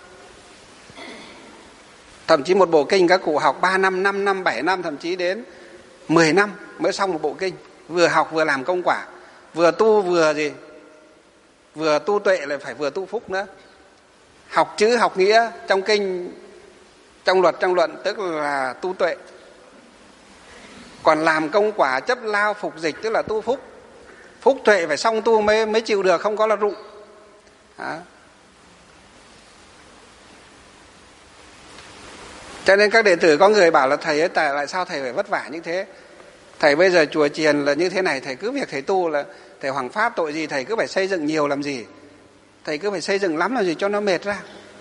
Thậm chí một bộ kinh các cụ học ba năm, năm năm, bảy năm, thậm chí đến mười năm mới xong một bộ kinh. Vừa học vừa làm công quả, vừa tu vừa gì, vừa tu tuệ lại phải vừa tu phúc nữa. Học chữ học nghĩa trong kinh, trong luật trong luận tức là tu tuệ. Còn làm công quả chấp lao phục dịch tức là tu phúc. Phúc tuệ phải song tu mới mới chịu được, không có là rụng. Đó. Cho nên các đệ tử có người bảo là thầy ấy, tại sao thầy phải vất vả như thế? Thầy bây giờ chùa chiền là như thế này, thầy cứ việc thầy tu là thầy hoằng pháp tội gì, thầy cứ phải xây dựng nhiều làm gì? Thầy cứ phải xây dựng lắm làm gì cho nó mệt ra?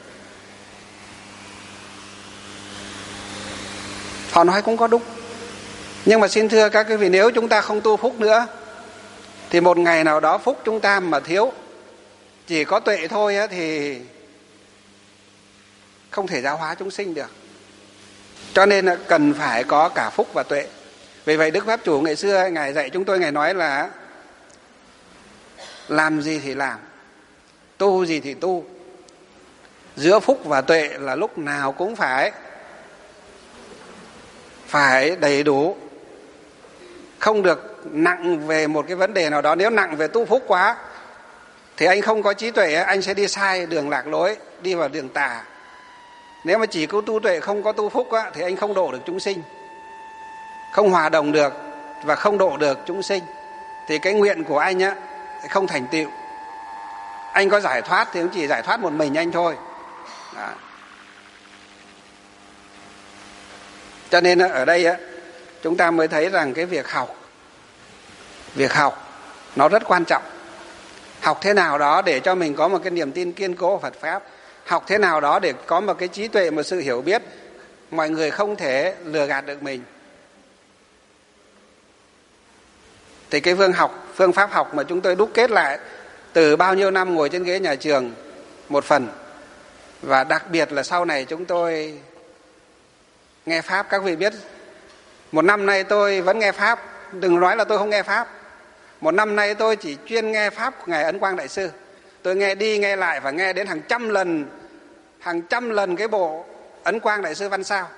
Họ nói cũng có đúng. Nhưng mà xin thưa các quý vị, nếu chúng ta không tu phúc nữa thì một ngày nào đó phúc chúng ta mà thiếu, chỉ có tuệ thôi á, thì không thể giáo hóa chúng sinh được. Cho nên là cần phải có cả phúc và tuệ. Vì vậy Đức Pháp Chủ ngày xưa Ngài dạy chúng tôi, Ngài nói là làm gì thì làm, tu gì thì tu, giữa phúc và tuệ là lúc nào cũng phải phải đầy đủ, không được nặng về một cái vấn đề nào đó. Nếu nặng về tu phúc quá thì anh không có trí tuệ, anh sẽ đi sai đường lạc lối, đi vào đường tà. Nếu mà chỉ có tu tuệ không có tu phúc á, thì anh không độ được chúng sinh, không hòa đồng được và không độ được chúng sinh, thì cái nguyện của anh á không thành tựu. Anh có giải thoát thì cũng chỉ giải thoát một mình anh thôi. Đó. Cho nên ở đây á, chúng ta mới thấy rằng cái việc học, việc học nó rất quan trọng. Học thế nào đó để cho mình có một cái niềm tin kiên cố vào Phật Pháp. Học thế nào đó để có một cái trí tuệ, một sự hiểu biết. Mọi người không thể lừa gạt được mình. Thì cái phương học, phương pháp học mà chúng tôi đúc kết lại từ bao nhiêu năm ngồi trên ghế nhà trường một phần, và đặc biệt là sau này chúng tôi nghe Pháp. Các vị biết, một năm nay tôi vẫn nghe Pháp. Đừng nói là tôi không nghe Pháp. Một năm nay tôi chỉ chuyên nghe Pháp của Ngài Ấn Quang Đại Sư. Tôi nghe đi nghe lại và nghe đến hàng trăm lần, hàng trăm lần cái bộ Ấn Quang Đại Sư Văn Sao.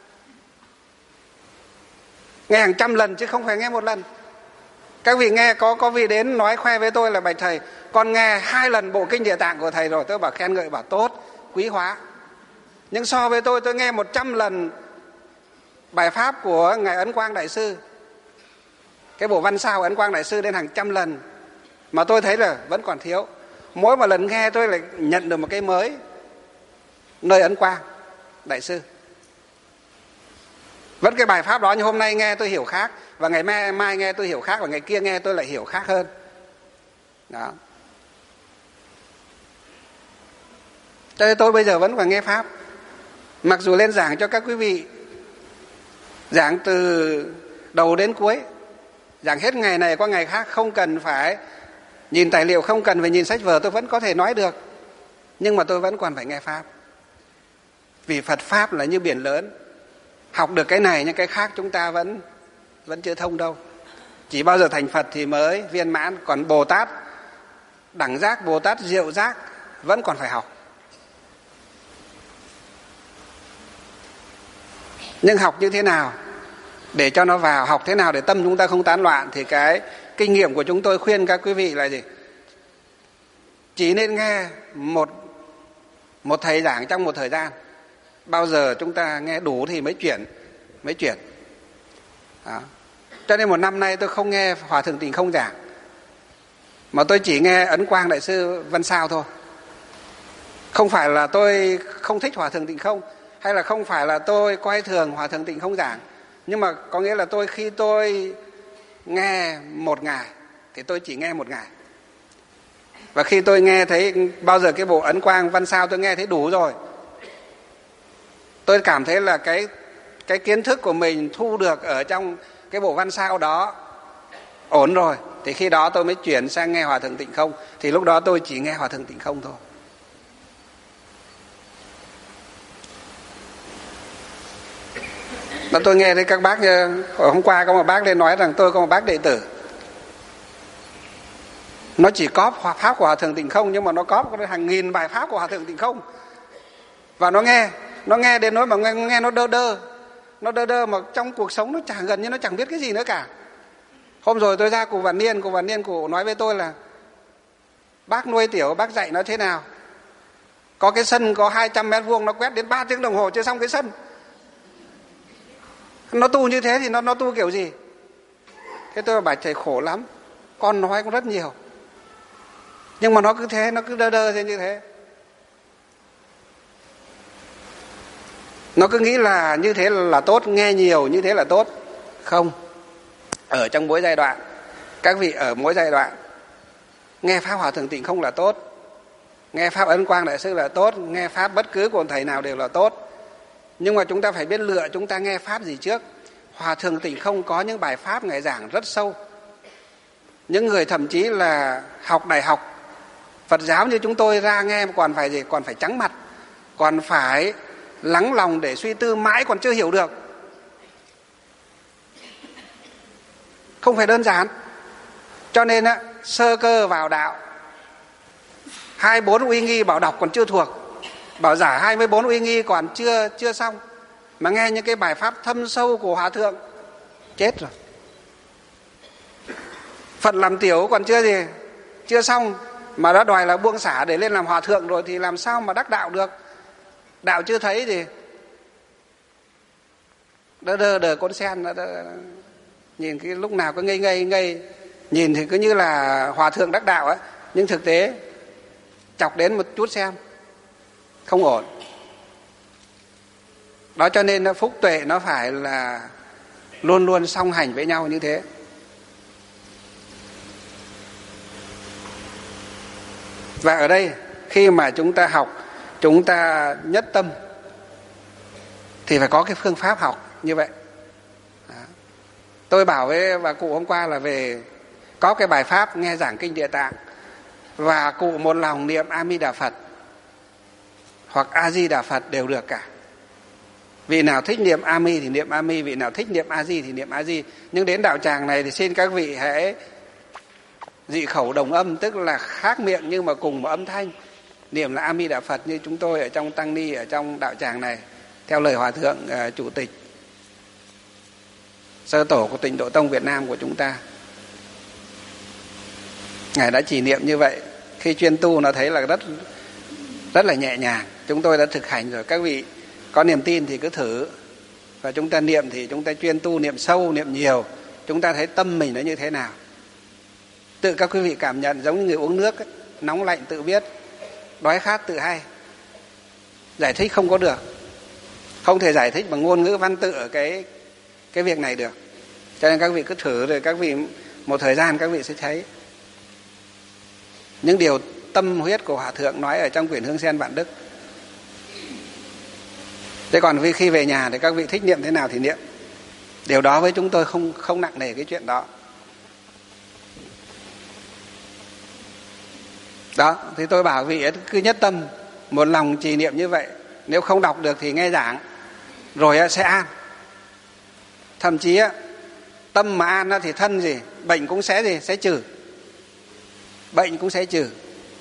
Nghe hàng trăm lần chứ không phải nghe một lần. Các vị nghe, có có vị đến nói khoe với tôi là bạch thầy, con nghe hai lần bộ kinh Địa Tạng của thầy rồi. Tôi bảo khen ngợi, bảo tốt, quý hóa. Nhưng so với tôi, tôi nghe một trăm lần bài pháp của Ngài Ấn Quang Đại Sư, cái bộ Văn Sao Ấn Quang Đại Sư đến hàng trăm lần, mà tôi thấy là vẫn còn thiếu. Mỗi một lần nghe tôi lại nhận được một cái mới nơi Ấn Quang Đại Sư. Vẫn cái bài pháp đó, nhưng hôm nay nghe tôi hiểu khác, và ngày mai, mai nghe tôi hiểu khác, và ngày kia nghe tôi lại hiểu khác hơn. Đó. Cho nên tôi bây giờ vẫn còn nghe Pháp. Mặc dù lên giảng cho các quý vị, giảng từ đầu đến cuối, giảng hết ngày này qua ngày khác, không cần phải nhìn tài liệu, không cần phải nhìn sách vở, tôi vẫn có thể nói được. Nhưng mà tôi vẫn còn phải nghe Pháp. Vì Phật Pháp là như biển lớn. Học được cái này nhưng cái khác chúng ta vẫn vẫn chưa thông đâu. Chỉ bao giờ thành Phật thì mới viên mãn. Còn Bồ Tát đẳng giác, Bồ Tát diệu giác vẫn còn phải học. Nhưng học như thế nào để cho nó vào, học thế nào để tâm chúng ta không tán loạn, thì cái kinh nghiệm của chúng tôi khuyên các quý vị là gì? Chỉ nên nghe một một thầy giảng trong một thời gian. Bao giờ chúng ta nghe đủ thì mới chuyển, mới chuyển. Đó. Cho nên một năm nay tôi không nghe Hòa Thượng Tịnh Không giảng, mà tôi chỉ nghe Ấn Quang Đại Sư Văn Sao thôi. Không phải là tôi không thích Hòa Thượng Tịnh Không, hay là không phải là tôi coi thường Hòa Thượng Tịnh Không giảng, nhưng mà có nghĩa là tôi khi tôi nghe một ngày thì tôi chỉ nghe một ngày. Và khi tôi nghe thấy bao giờ cái bộ Ấn Quang Văn Sao tôi nghe thấy đủ rồi, tôi cảm thấy là cái cái kiến thức của mình thu được ở trong cái bộ Văn Sao đó ổn rồi, thì khi đó tôi mới chuyển sang nghe Hòa Thượng Tịnh Không. Thì lúc đó tôi chỉ nghe Hòa Thượng Tịnh Không thôi. Và tôi nghe thấy các bác, hôm qua có một bác lên nói rằng tôi có một bác đệ tử, nó chỉ có pháp của Hòa Thượng Tịnh Không, nhưng mà nó có hàng nghìn bài pháp của Hòa Thượng Tịnh Không. Và nó nghe, nó nghe đến nỗi mà nghe, nghe nó đơ đơ, nó đơ đơ mà trong cuộc sống nó chẳng, gần như nó chẳng biết cái gì nữa cả. Hôm rồi tôi ra cụ Vạn Niên, cụ Vạn Niên cụ nói với tôi là bác nuôi tiểu, bác dạy nó thế nào? Có cái sân có hai trăm mét vuông, nó quét đến ba tiếng đồng hồ chưa xong cái sân. Nó tu như thế thì nó, nó tu kiểu gì? Thế tôi bảo thầy khổ lắm, con nói cũng rất nhiều, nhưng mà nó cứ thế, nó cứ đơ đơ thế như thế. Nó cứ nghĩ là như thế là tốt, nghe nhiều như thế là tốt. Không. Ở trong mỗi giai đoạn, các vị ở mỗi giai đoạn, nghe Pháp Hòa Thượng Tịnh Không là tốt, nghe Pháp Ấn Quang Đại Sư là tốt, nghe Pháp bất cứ của thầy nào đều là tốt. Nhưng mà chúng ta phải biết lựa chúng ta nghe Pháp gì trước. Hòa Thượng Tịnh Không có những bài Pháp Ngài giảng rất sâu. Những người thậm chí là học đại học Phật giáo như chúng tôi ra nghe còn phải gì? Còn phải trắng mặt, còn phải lắng lòng để suy tư mãi còn chưa hiểu được. Không phải đơn giản. Cho nên á, sơ cơ vào đạo, hai mươi bốn uy nghi bảo đọc còn chưa thuộc, bảo giải hai mươi bốn uy nghi còn chưa chưa xong, mà nghe những cái bài pháp thâm sâu của Hòa Thượng, chết rồi. Phật làm tiểu còn chưa gì, chưa xong mà đã đòi là buông xả để lên làm Hòa Thượng rồi thì làm sao mà đắc đạo được. Đạo chưa thấy gì, đơ đơ đờ con sen, đơ, đơ, nhìn cái lúc nào có ngây ngây ngây, nhìn thì cứ như là Hòa Thượng đắc đạo ấy, nhưng thực tế chọc đến một chút xem không ổn. Đó cho nên phúc tuệ nó phải là luôn luôn song hành với nhau như thế. Và ở đây khi mà chúng ta học, chúng ta nhất tâm thì phải có cái phương pháp học như vậy. Đó. Tôi bảo với bà cụ hôm qua là về có cái bài pháp nghe giảng kinh Địa Tạng, và cụ một lòng niệm A Di Đà Phật hoặc A Di Đà Phật đều được cả. Vị nào thích niệm A Mi thì niệm A Mi, vị nào thích niệm A Di thì niệm A Di. Nhưng đến đạo tràng này thì xin các vị hãy dị khẩu đồng âm, tức là khác miệng nhưng mà cùng một âm thanh, niệm là A Mi Đà Phật như chúng tôi ở trong tăng ni ở trong đạo tràng này, theo lời Hòa Thượng uh, chủ tịch sơ tổ của Tịnh Độ Tông Việt Nam của chúng ta. Ngài đã chỉ niệm như vậy, khi chuyên tu nó thấy là rất rất là nhẹ nhàng. Chúng tôi đã thực hành rồi, các vị có niềm tin thì cứ thử. Và chúng ta niệm thì chúng ta chuyên tu, niệm sâu, niệm nhiều, chúng ta thấy tâm mình nó như thế nào. Tự các quý vị cảm nhận, giống như người uống nước ấy, nóng lạnh tự biết, đói khát tự hay. Giải thích không có được, không thể giải thích bằng ngôn ngữ văn tự ở cái cái việc này được. Cho nên các vị cứ thử rồi các vị một thời gian các vị sẽ thấy những điều tâm huyết của Hòa Thượng nói ở trong quyển Hương Sen Vạn Đức. Thế còn khi về nhà thì các vị thích niệm thế nào thì niệm. Điều đó với chúng tôi không không nặng nề cái chuyện đó. Đó, thì tôi bảo vị ấy cứ nhất tâm, một lòng trì niệm như vậy. Nếu không đọc được thì nghe giảng, rồi sẽ an. Thậm chí tâm mà an thì thân gì, bệnh cũng sẽ gì, sẽ trừ. Bệnh cũng sẽ trừ.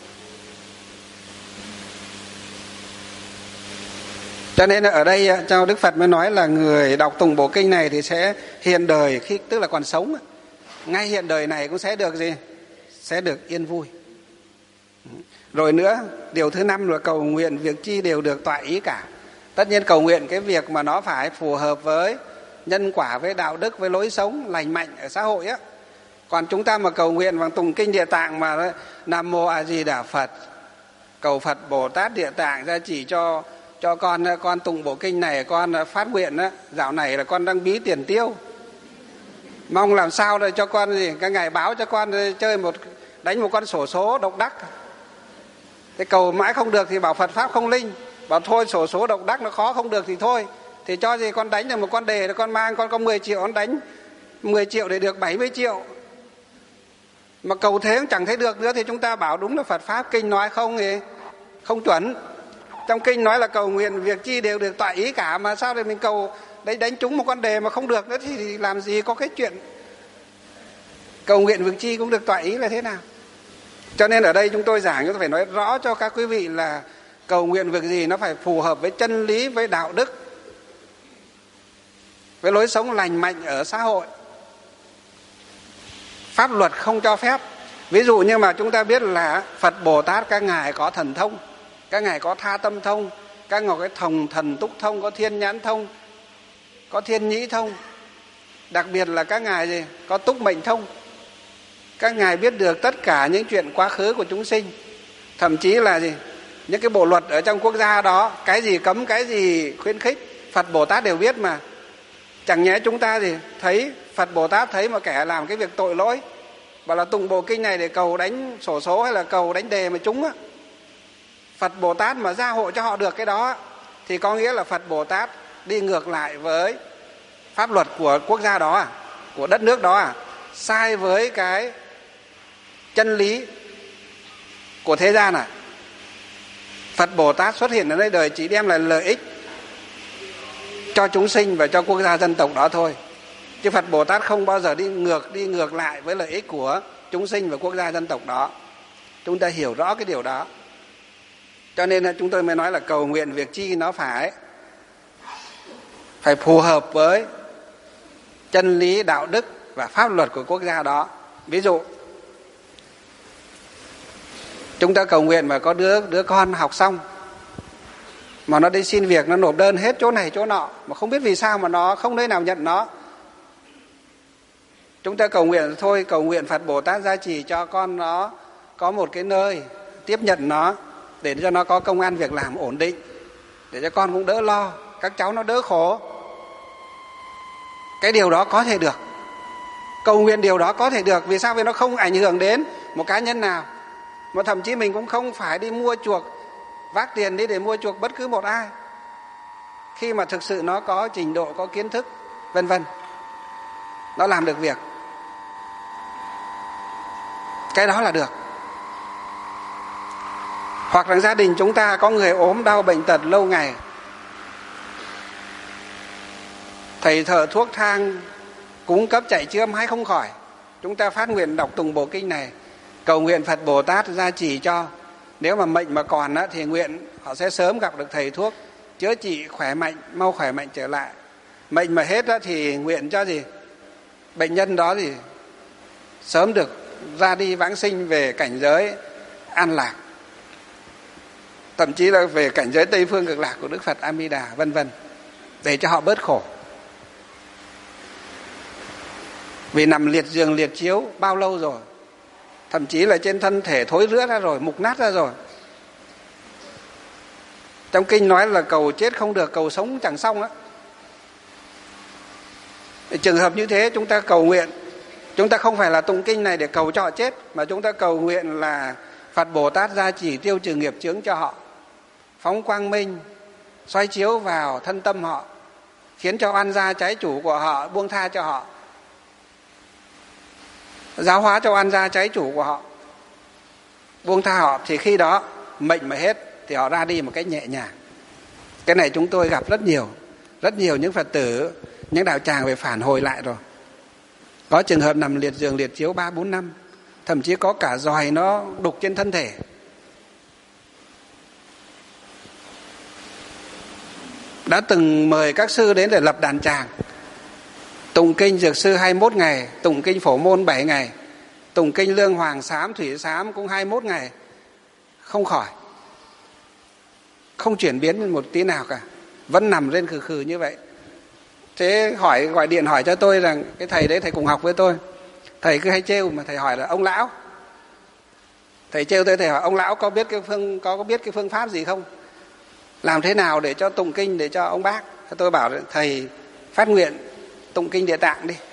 Cho nên ở đây cho Đức Phật mới nói là người đọc tùng bộ kinh này thì sẽ hiện đời, khi tức là còn sống, ngay hiện đời này cũng sẽ được gì, sẽ được yên vui. Rồi nữa, điều thứ năm là cầu nguyện việc chi đều được tọa ý cả. Tất nhiên cầu nguyện cái việc mà nó phải phù hợp với nhân quả, với đạo đức, với lối sống lành mạnh ở xã hội á. Còn chúng ta mà cầu nguyện bằng tùng kinh Địa Tạng mà Nam Mô A Di Đà Phật, cầu Phật Bồ Tát Địa Tạng ra chỉ cho cho con con tụng bộ kinh này, con phát nguyện á, dạo này là con đang bí tiền tiêu, mong làm sao để cho con gì các ngài báo cho con chơi một đánh một con xổ số độc đắc. Thế cầu mãi không được thì bảo Phật pháp không linh, bảo thôi xổ số độc đắc nó khó không được thì thôi, thì cho gì con đánh được một con đề, con mang con có mười triệu, con đánh mười triệu để được bảy mươi triệu. Mà cầu thế cũng chẳng thấy được nữa, thì chúng ta bảo đúng là Phật pháp kinh nói không thì không chuẩn. Trong kinh nói là cầu nguyện việc chi đều được tọa ý cả, mà sao để mình cầu đấy đánh trúng một con đề mà không được nữa thì làm gì có cái chuyện cầu nguyện việc chi cũng được tọa ý là thế nào. Cho nên ở đây chúng tôi giảng, chúng tôi phải nói rõ cho các quý vị là cầu nguyện việc gì nó phải phù hợp với chân lý, với đạo đức, với lối sống lành mạnh ở xã hội. Pháp luật không cho phép. Ví dụ như mà chúng ta biết là Phật Bồ Tát các ngài có thần thông, các ngài có tha tâm thông, các ngài có thần, thần túc thông, có thiên nhãn thông, có thiên nhĩ thông. Đặc biệt là các ngài gì? Có túc mệnh thông. Các ngài biết được tất cả những chuyện quá khứ của chúng sinh. Thậm chí là gì? Những cái bộ luật ở trong quốc gia đó, cái gì cấm, cái gì khuyến khích, Phật Bồ Tát đều biết mà. Chẳng nhẽ chúng ta gì? Thấy Phật Bồ Tát thấy mà kẻ làm cái việc tội lỗi, bảo là tụng bộ kinh này để cầu đánh xổ số hay là cầu đánh đề mà trúng á, Phật Bồ Tát mà gia hộ cho họ được cái đó thì có nghĩa là Phật Bồ Tát đi ngược lại với pháp luật của quốc gia đó à, của đất nước đó à, sai với cái chân lý của thế gian à. Phật Bồ Tát xuất hiện ở nơi đời chỉ đem lại lợi ích cho chúng sinh và cho quốc gia dân tộc đó thôi, chứ Phật Bồ Tát không bao giờ đi ngược đi ngược lại với lợi ích của chúng sinh và quốc gia dân tộc đó. Chúng ta hiểu rõ cái điều đó. Cho nên chúng tôi mới nói là cầu nguyện việc chi nó phải phải phù hợp với chân lý, đạo đức và pháp luật của quốc gia đó. Ví dụ chúng ta cầu nguyện mà có đứa đứa con học xong mà nó đi xin việc, nó nộp đơn hết chỗ này chỗ nọ mà không biết vì sao mà nó không nơi nào nhận nó. Chúng ta cầu nguyện thôi, cầu nguyện Phật Bồ Tát gia trì cho con nó có một cái nơi tiếp nhận nó, để cho nó có công ăn việc làm ổn định, để cho con cũng đỡ lo, các cháu nó đỡ khổ. Cái điều đó có thể được, cầu nguyện điều đó có thể được. Vì sao? Vì nó không ảnh hưởng đến một cá nhân nào, mà thậm chí mình cũng không phải đi mua chuộc, vác tiền đi để mua chuộc bất cứ một ai, khi mà thực sự nó có trình độ, có kiến thức, vân vân, nó làm được việc, cái đó là được. Hoặc là gia đình chúng ta có người ốm đau bệnh tật lâu ngày, thầy thợ thuốc thang cúng cấp chạy chữa mãi không khỏi, chúng ta phát nguyện đọc tùng bộ kinh này, cầu nguyện Phật Bồ Tát gia trì cho. Nếu mà mệnh mà còn á, thì nguyện họ sẽ sớm gặp được thầy thuốc chữa trị khỏe mạnh, mau khỏe mạnh trở lại. Mệnh mà hết á, thì nguyện cho gì bệnh nhân đó thì sớm được ra đi vãng sinh về cảnh giới an lạc, thậm chí là về cảnh giới Tây Phương Cực Lạc của Đức Phật A Di Đà, vân vân, để cho họ bớt khổ. Vì nằm liệt giường liệt chiếu bao lâu rồi, thậm chí là trên thân thể thối rữa ra rồi, mục nát ra rồi. Trong kinh nói là cầu chết không được, cầu sống chẳng xong á. Trường hợp như thế chúng ta cầu nguyện, chúng ta không phải là tụng kinh này để cầu cho họ chết, mà chúng ta cầu nguyện là Phật Bồ Tát gia trì tiêu trừ nghiệp chướng cho họ, phóng quang minh xoay chiếu vào thân tâm họ, khiến cho oan gia trái chủ của họ buông tha cho họ, giáo hóa cho oan gia trái chủ của họ, buông tha họ, thì khi đó mệnh mà hết thì họ ra đi một cách nhẹ nhàng. Cái này chúng tôi gặp rất nhiều, rất nhiều những Phật tử, những đạo tràng về phản hồi lại rồi. Có trường hợp nằm liệt giường liệt chiếu ba bốn năm, thậm chí có cả giòi nó đục trên thân thể. Đã từng mời các sư đến để lập đàn tràng, tụng kinh Dược Sư hai mươi mốt ngày, tụng kinh Phổ Môn bảy ngày, tụng kinh Lương Hoàng Sám, Thủy Sám cũng hai mươi mốt ngày, không khỏi, không chuyển biến một tí nào cả, vẫn nằm lên khừ khừ như vậy. Thế hỏi, gọi điện hỏi cho tôi rằng cái thầy đấy thầy cùng học với tôi, thầy cứ hay trêu mà thầy hỏi là ông lão, thầy trêu tôi, thầy hỏi ông lão có biết cái phương có, có biết cái phương pháp gì không, làm thế nào để cho tụng kinh để cho ông bác. Tôi bảo thầy phát nguyện tụng kinh Địa Tạng đi.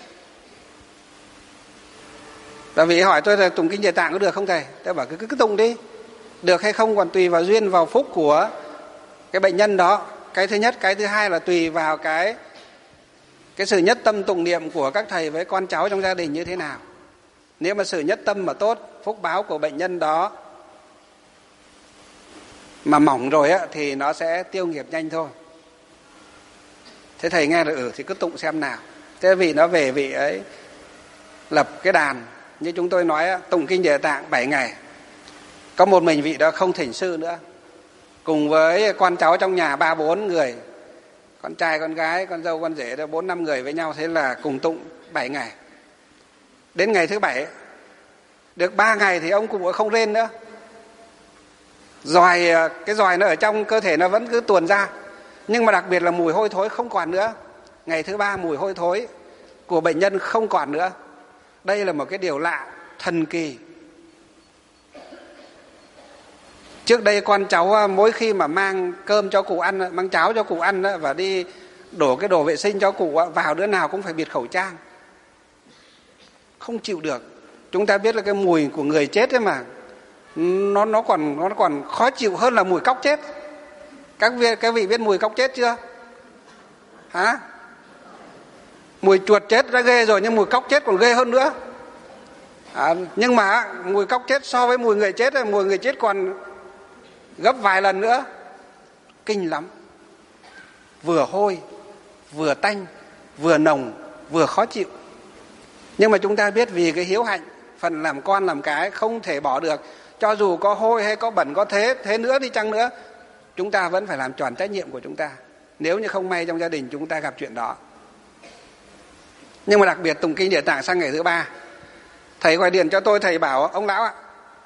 Tại vì hỏi tôi là tụng kinh Địa Tạng có được không thầy? Tôi bảo cứ, cứ, cứ tụng đi, được hay không còn tùy vào duyên vào phúc của cái bệnh nhân đó. Cái thứ nhất. Cái thứ hai là tùy vào cái cái sự nhất tâm tụng niệm của các thầy với con cháu trong gia đình như thế nào. Nếu mà sự nhất tâm mà tốt, phúc báo của bệnh nhân đó mà mỏng rồi á, thì nó sẽ tiêu nghiệp nhanh thôi. Thế thầy nghe rồi, ừ thì cứ tụng xem nào. Thế vị nó về vị ấy lập cái đàn, như chúng tôi nói, tụng kinh Địa Tạng bảy ngày. Có một mình vị đó không thỉnh sư nữa, cùng với con cháu trong nhà ba bốn người, con trai con gái, con dâu con rể, bốn năm người với nhau. Thế là cùng tụng bảy ngày. Đến ngày thứ bảy, được ba ngày thì ông cũng không rên nữa. Giòi, cái giòi nó ở trong cơ thể nó vẫn cứ tuồn ra, nhưng mà đặc biệt là mùi hôi thối không còn nữa. Ngày thứ ba mùi hôi thối của bệnh nhân không còn nữa. Đây là một cái điều lạ, thần kỳ. Trước đây con cháu mỗi khi mà mang cơm cho cụ ăn, mang cháo cho cụ ăn và đi đổ cái đồ vệ sinh cho cụ vào, đứa nào cũng phải bịt khẩu trang, không chịu được. Chúng ta biết là cái mùi của người chết ấy mà, nó nó còn nó còn khó chịu hơn là mùi cóc chết. Các vị các vị biết mùi cóc chết chưa? Hả? Mùi chuột chết đã ghê rồi, nhưng mùi cóc chết còn ghê hơn nữa. À, nhưng mà mùi cóc chết so với mùi người chết, mùi người chết còn gấp vài lần nữa. Kinh lắm. Vừa hôi, vừa tanh, vừa nồng, vừa khó chịu. Nhưng mà chúng ta biết vì cái hiếu hạnh, phần làm con làm cái không thể bỏ được. Cho dù có hôi hay có bẩn có thế thế nữa đi chăng nữa, chúng ta vẫn phải làm tròn trách nhiệm của chúng ta. nếu như không may trong gia đình chúng ta gặp chuyện đó. Nhưng mà đặc biệt tụng kinh Địa Tạng sang ngày thứ ba, thầy gọi điện cho tôi, thầy bảo ông lão ạ,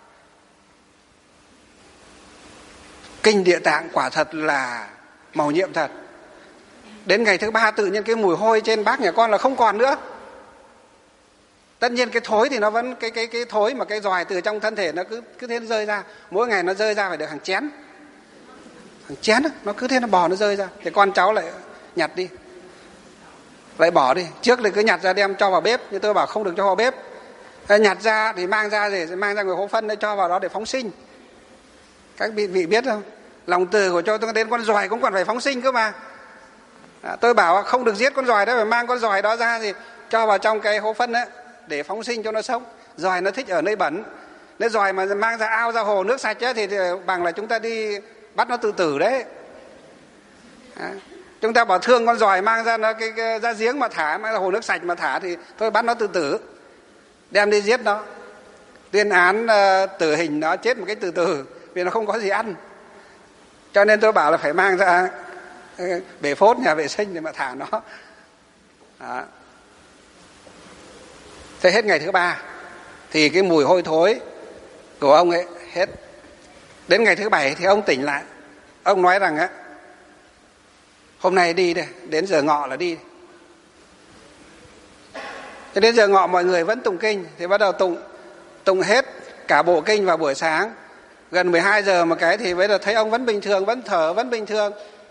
kinh Địa Tạng quả thật là màu nhiệm thật. Đến ngày thứ ba tự nhiên cái mùi hôi trên bát nhà con là không còn nữa. Tất nhiên cái thối thì nó vẫn cái cái cái thối mà cái giòi từ trong thân thể nó cứ cứ thế nó rơi ra, mỗi ngày nó rơi ra phải được hàng chén, hàng chén đó, nó cứ thế nó bò nó rơi ra. Thì con cháu lại nhặt đi, lại bỏ đi. Trước thì cứ nhặt ra đem cho vào bếp, nhưng tôi bảo không được cho vào bếp. Nhặt ra thì mang ra thì mang ra người hố phân để cho vào đó để phóng sinh. Các vị, vị biết không? Lòng từ của cho tôi đến con giòi cũng còn phải phóng sinh cơ mà. À, tôi bảo không được giết con giòi đó, phải mang con giòi đó ra thì cho vào trong cái hố phân ấy để phóng sinh cho nó sống. Giòi nó thích ở nơi bẩn. Nếu giòi mà mang ra ao ra hồ nước sạch ấy, thì, thì bằng là chúng ta đi bắt nó tự tử đấy. À, chúng ta bảo thương con giòi mang ra nó cái, cái ra giếng mà thả, mang ra hồ nước sạch mà thả thì thôi bắt nó tự tử, đem đi giết nó, tuyên án uh, tử hình nó chết một cách từ từ vì nó không có gì ăn. Cho nên tôi bảo là phải mang ra uh, bể phốt nhà vệ sinh để mà thả nó. Đó. Thế hết ngày thứ ba thì cái mùi hôi thối của ông ấy hết. Đến ngày thứ bảy thì ông tỉnh lại. Ông nói rằng á, hôm nay đi đây, đến giờ ngọ là đi. Thế đến giờ ngọ mọi người vẫn tụng kinh, thì bắt đầu tụng tụng hết cả bộ kinh vào buổi sáng. Gần mười hai giờ một cái thì bây giờ thấy ông vẫn bình thường, vẫn thở, vẫn bình thường.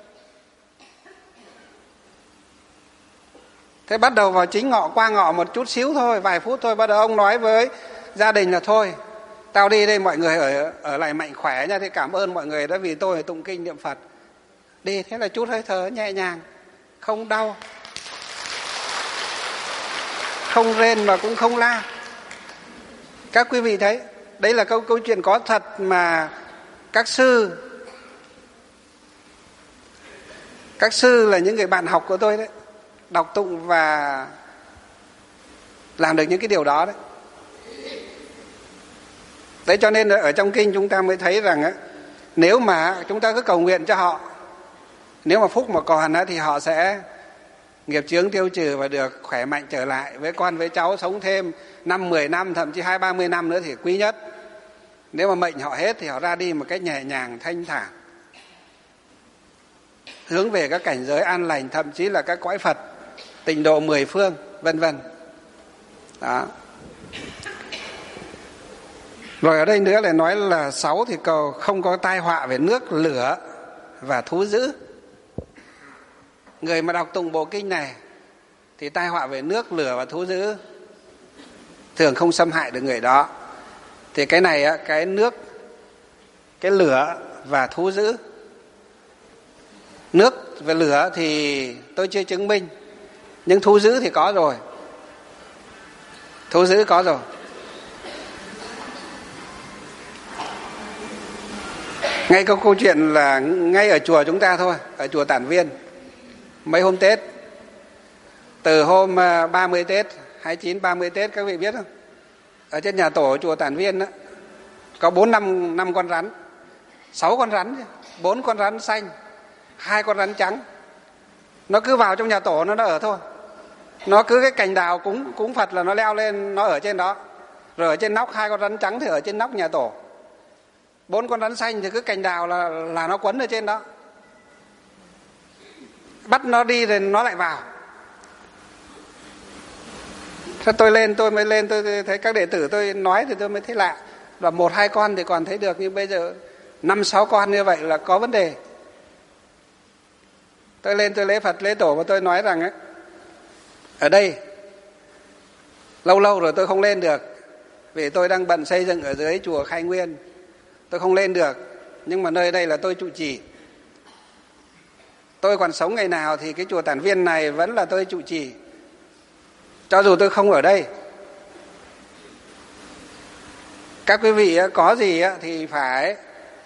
Thế bắt đầu vào chính ngọ, qua ngọ một chút xíu thôi, vài phút thôi, bắt đầu ông nói với gia đình là thôi, tao đi đây, mọi người ở ở lại mạnh khỏe nha, thế cảm ơn mọi người đã vì tôi tụng kinh niệm Phật. Đi, thế là chút hơi thở nhẹ nhàng, không đau, không rên mà cũng không la. Các quý vị thấy, đấy là câu câu chuyện có thật mà các sư, các sư là những người bạn học của tôi đấy, đọc tụng và làm được những cái điều đó đấy. Đấy cho nên ở trong kinh chúng ta mới thấy rằng á, nếu mà chúng ta cứ cầu nguyện cho họ, nếu mà phúc mà còn á, thì họ sẽ nghiệp chướng tiêu trừ và được khỏe mạnh trở lại với con với cháu, sống thêm năm mười năm, thậm chí hai ba mươi năm nữa thì quý nhất. Nếu mà mệnh họ hết thì họ ra đi một cách nhẹ nhàng, thanh thản, hướng về các cảnh giới an lành, thậm chí là các cõi Phật, tịnh độ mười phương, vân vân. Đó. Rồi ở đây nữa lại nói là sáu thì cầu không có tai họa về nước, lửa và thú dữ. Người mà đọc tụng bộ kinh này thì tai họa về nước, lửa và thú dữ thường không xâm hại được người đó. Thì cái này á, cái nước, cái lửa và thú dữ. Nước và lửa thì tôi chưa chứng minh, nhưng thú dữ thì có rồi. Thú dữ có rồi. Ngay câu câu chuyện là ngay ở chùa chúng ta thôi, ở chùa Tản Viên, mấy hôm Tết, từ hôm ba mươi Tết, hai mươi chín, ba mươi Tết, các vị biết không? Ở trên nhà tổ chùa Tản Viên đó, có bốn năm năm con rắn, sáu con rắn, bốn con rắn xanh, hai con rắn trắng. Nó cứ vào trong nhà tổ nó nó ở thôi. Nó cứ cái cành đào cúng cúng Phật là nó leo lên, nó ở trên đó. Rồi ở trên nóc, hai con rắn trắng thì ở trên nóc nhà tổ. Bốn con rắn xanh thì cứ cành đào là là nó quấn ở trên đó. Bắt nó đi rồi nó lại vào. Thế tôi lên, tôi mới lên, tôi thấy các đệ tử tôi nói thì tôi mới thấy lạ. Và một hai con thì còn thấy được, nhưng bây giờ năm sáu con như vậy là có vấn đề. Tôi lên tôi lễ Phật lễ tổ và tôi nói rằng ấy, ở đây lâu lâu rồi tôi không lên được vì tôi đang bận xây dựng ở dưới chùa Khai Nguyên, tôi không lên được. Nhưng mà nơi đây là tôi trụ trì. Tôi còn sống ngày nào thì cái chùa Tản Viên này vẫn là tôi trụ trì, cho dù tôi không ở đây. Các quý vị có gì thì phải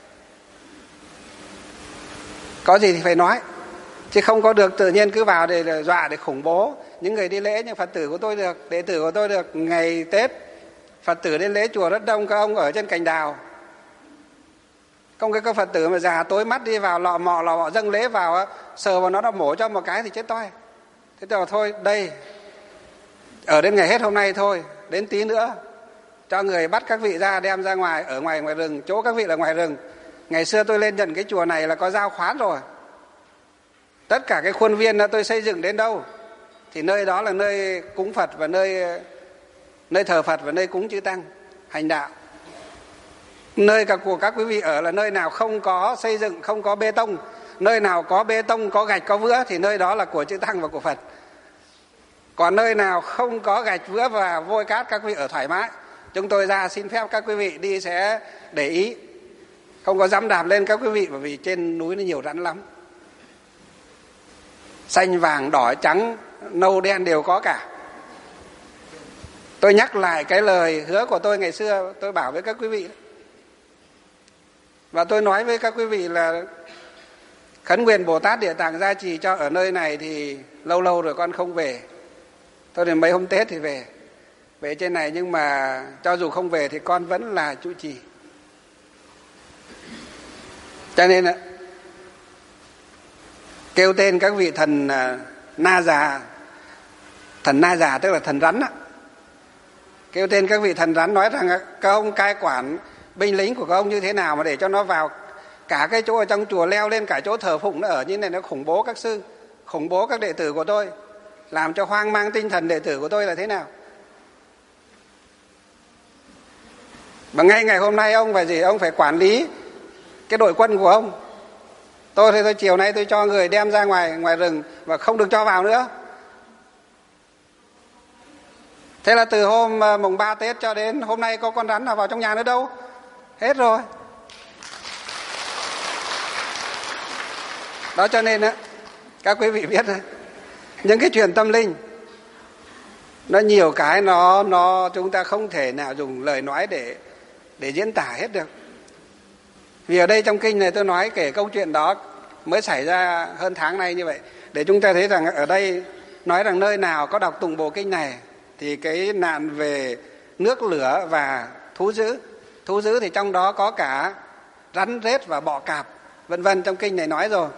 có gì thì phải nói, chứ không có được tự nhiên cứ vào để dọa, để khủng bố những người đi lễ. Nhưng Phật tử của tôi được, đệ tử của tôi được, ngày Tết Phật tử đến lễ chùa rất đông, các ông ở trên cành đào. Không cái các Phật tử mà già tối mắt đi vào lọ mọ lọ mọ dâng lễ vào, sờ vào nó nó mổ cho một cái thì chết toi. Thế rồi thôi, đây, ở đến ngày hết hôm nay thôi, đến tí nữa, cho người bắt các vị ra đem ra ngoài, ở ngoài ngoài rừng, chỗ các vị là ngoài rừng. Ngày xưa tôi lên nhận cái chùa này là có giao khoán rồi. Tất cả cái khuôn viên đó tôi xây dựng đến đâu thì nơi đó là nơi cúng Phật và nơi nơi thờ Phật và nơi cúng chư Tăng hành đạo. Nơi cả của các quý vị ở là nơi nào không có xây dựng, không có bê tông, nơi nào có bê tông, có gạch, có vữa thì nơi đó là của chư Tăng và của Phật. Còn nơi nào không có gạch, vữa và vôi cát các quý vị ở thoải mái. Chúng tôi ra xin phép các quý vị đi sẽ để ý, không có dám đạp lên các quý vị, bởi vì trên núi nó nhiều rắn lắm. Xanh, vàng, đỏ, trắng, nâu, đen đều có cả. Tôi nhắc lại cái lời hứa của tôi ngày xưa, tôi bảo với các quý vị. Và tôi nói với các quý vị là khấn nguyện Bồ Tát Địa Tạng gia trì cho ở nơi này thì lâu lâu rồi con không về. Thôi đến mấy hôm Tết thì về. Về trên này nhưng mà cho dù không về thì con vẫn là trụ trì. Cho nên là kêu tên các vị thần Na Già, thần Na Già tức là thần rắn á. Kêu tên các vị thần rắn nói rằng các ông cai quản binh lính của các ông như thế nào mà để cho nó vào cả cái chỗ ở trong chùa, leo lên cả chỗ thờ phụng nó ở như này, nó khủng bố các sư, khủng bố các đệ tử của tôi, làm cho hoang mang tinh thần đệ tử của tôi là thế nào. Và ngay ngày hôm nay ông phải gì? Ông phải quản lý cái đội quân của ông. Tôi thì tôi chiều nay tôi cho người đem ra ngoài ngoài rừng và không được cho vào nữa. Thế là từ hôm mùng ba Tết cho đến hôm nay có con rắn nào vào trong nhà nữa đâu. Hết rồi. Đó cho nên á, các quý vị biết những cái chuyện tâm linh nó nhiều cái nó nó chúng ta không thể nào dùng lời nói để để diễn tả hết được. Vì ở đây trong kinh này tôi nói kể câu chuyện đó mới xảy ra hơn tháng nay như vậy, để chúng ta thấy rằng ở đây nói rằng nơi nào có đọc tụng bộ kinh này thì cái nạn về nước lửa và thú dữ, thú dữ thì trong đó có cả rắn rết và bọ cạp vân vân, trong kinh này nói rồi.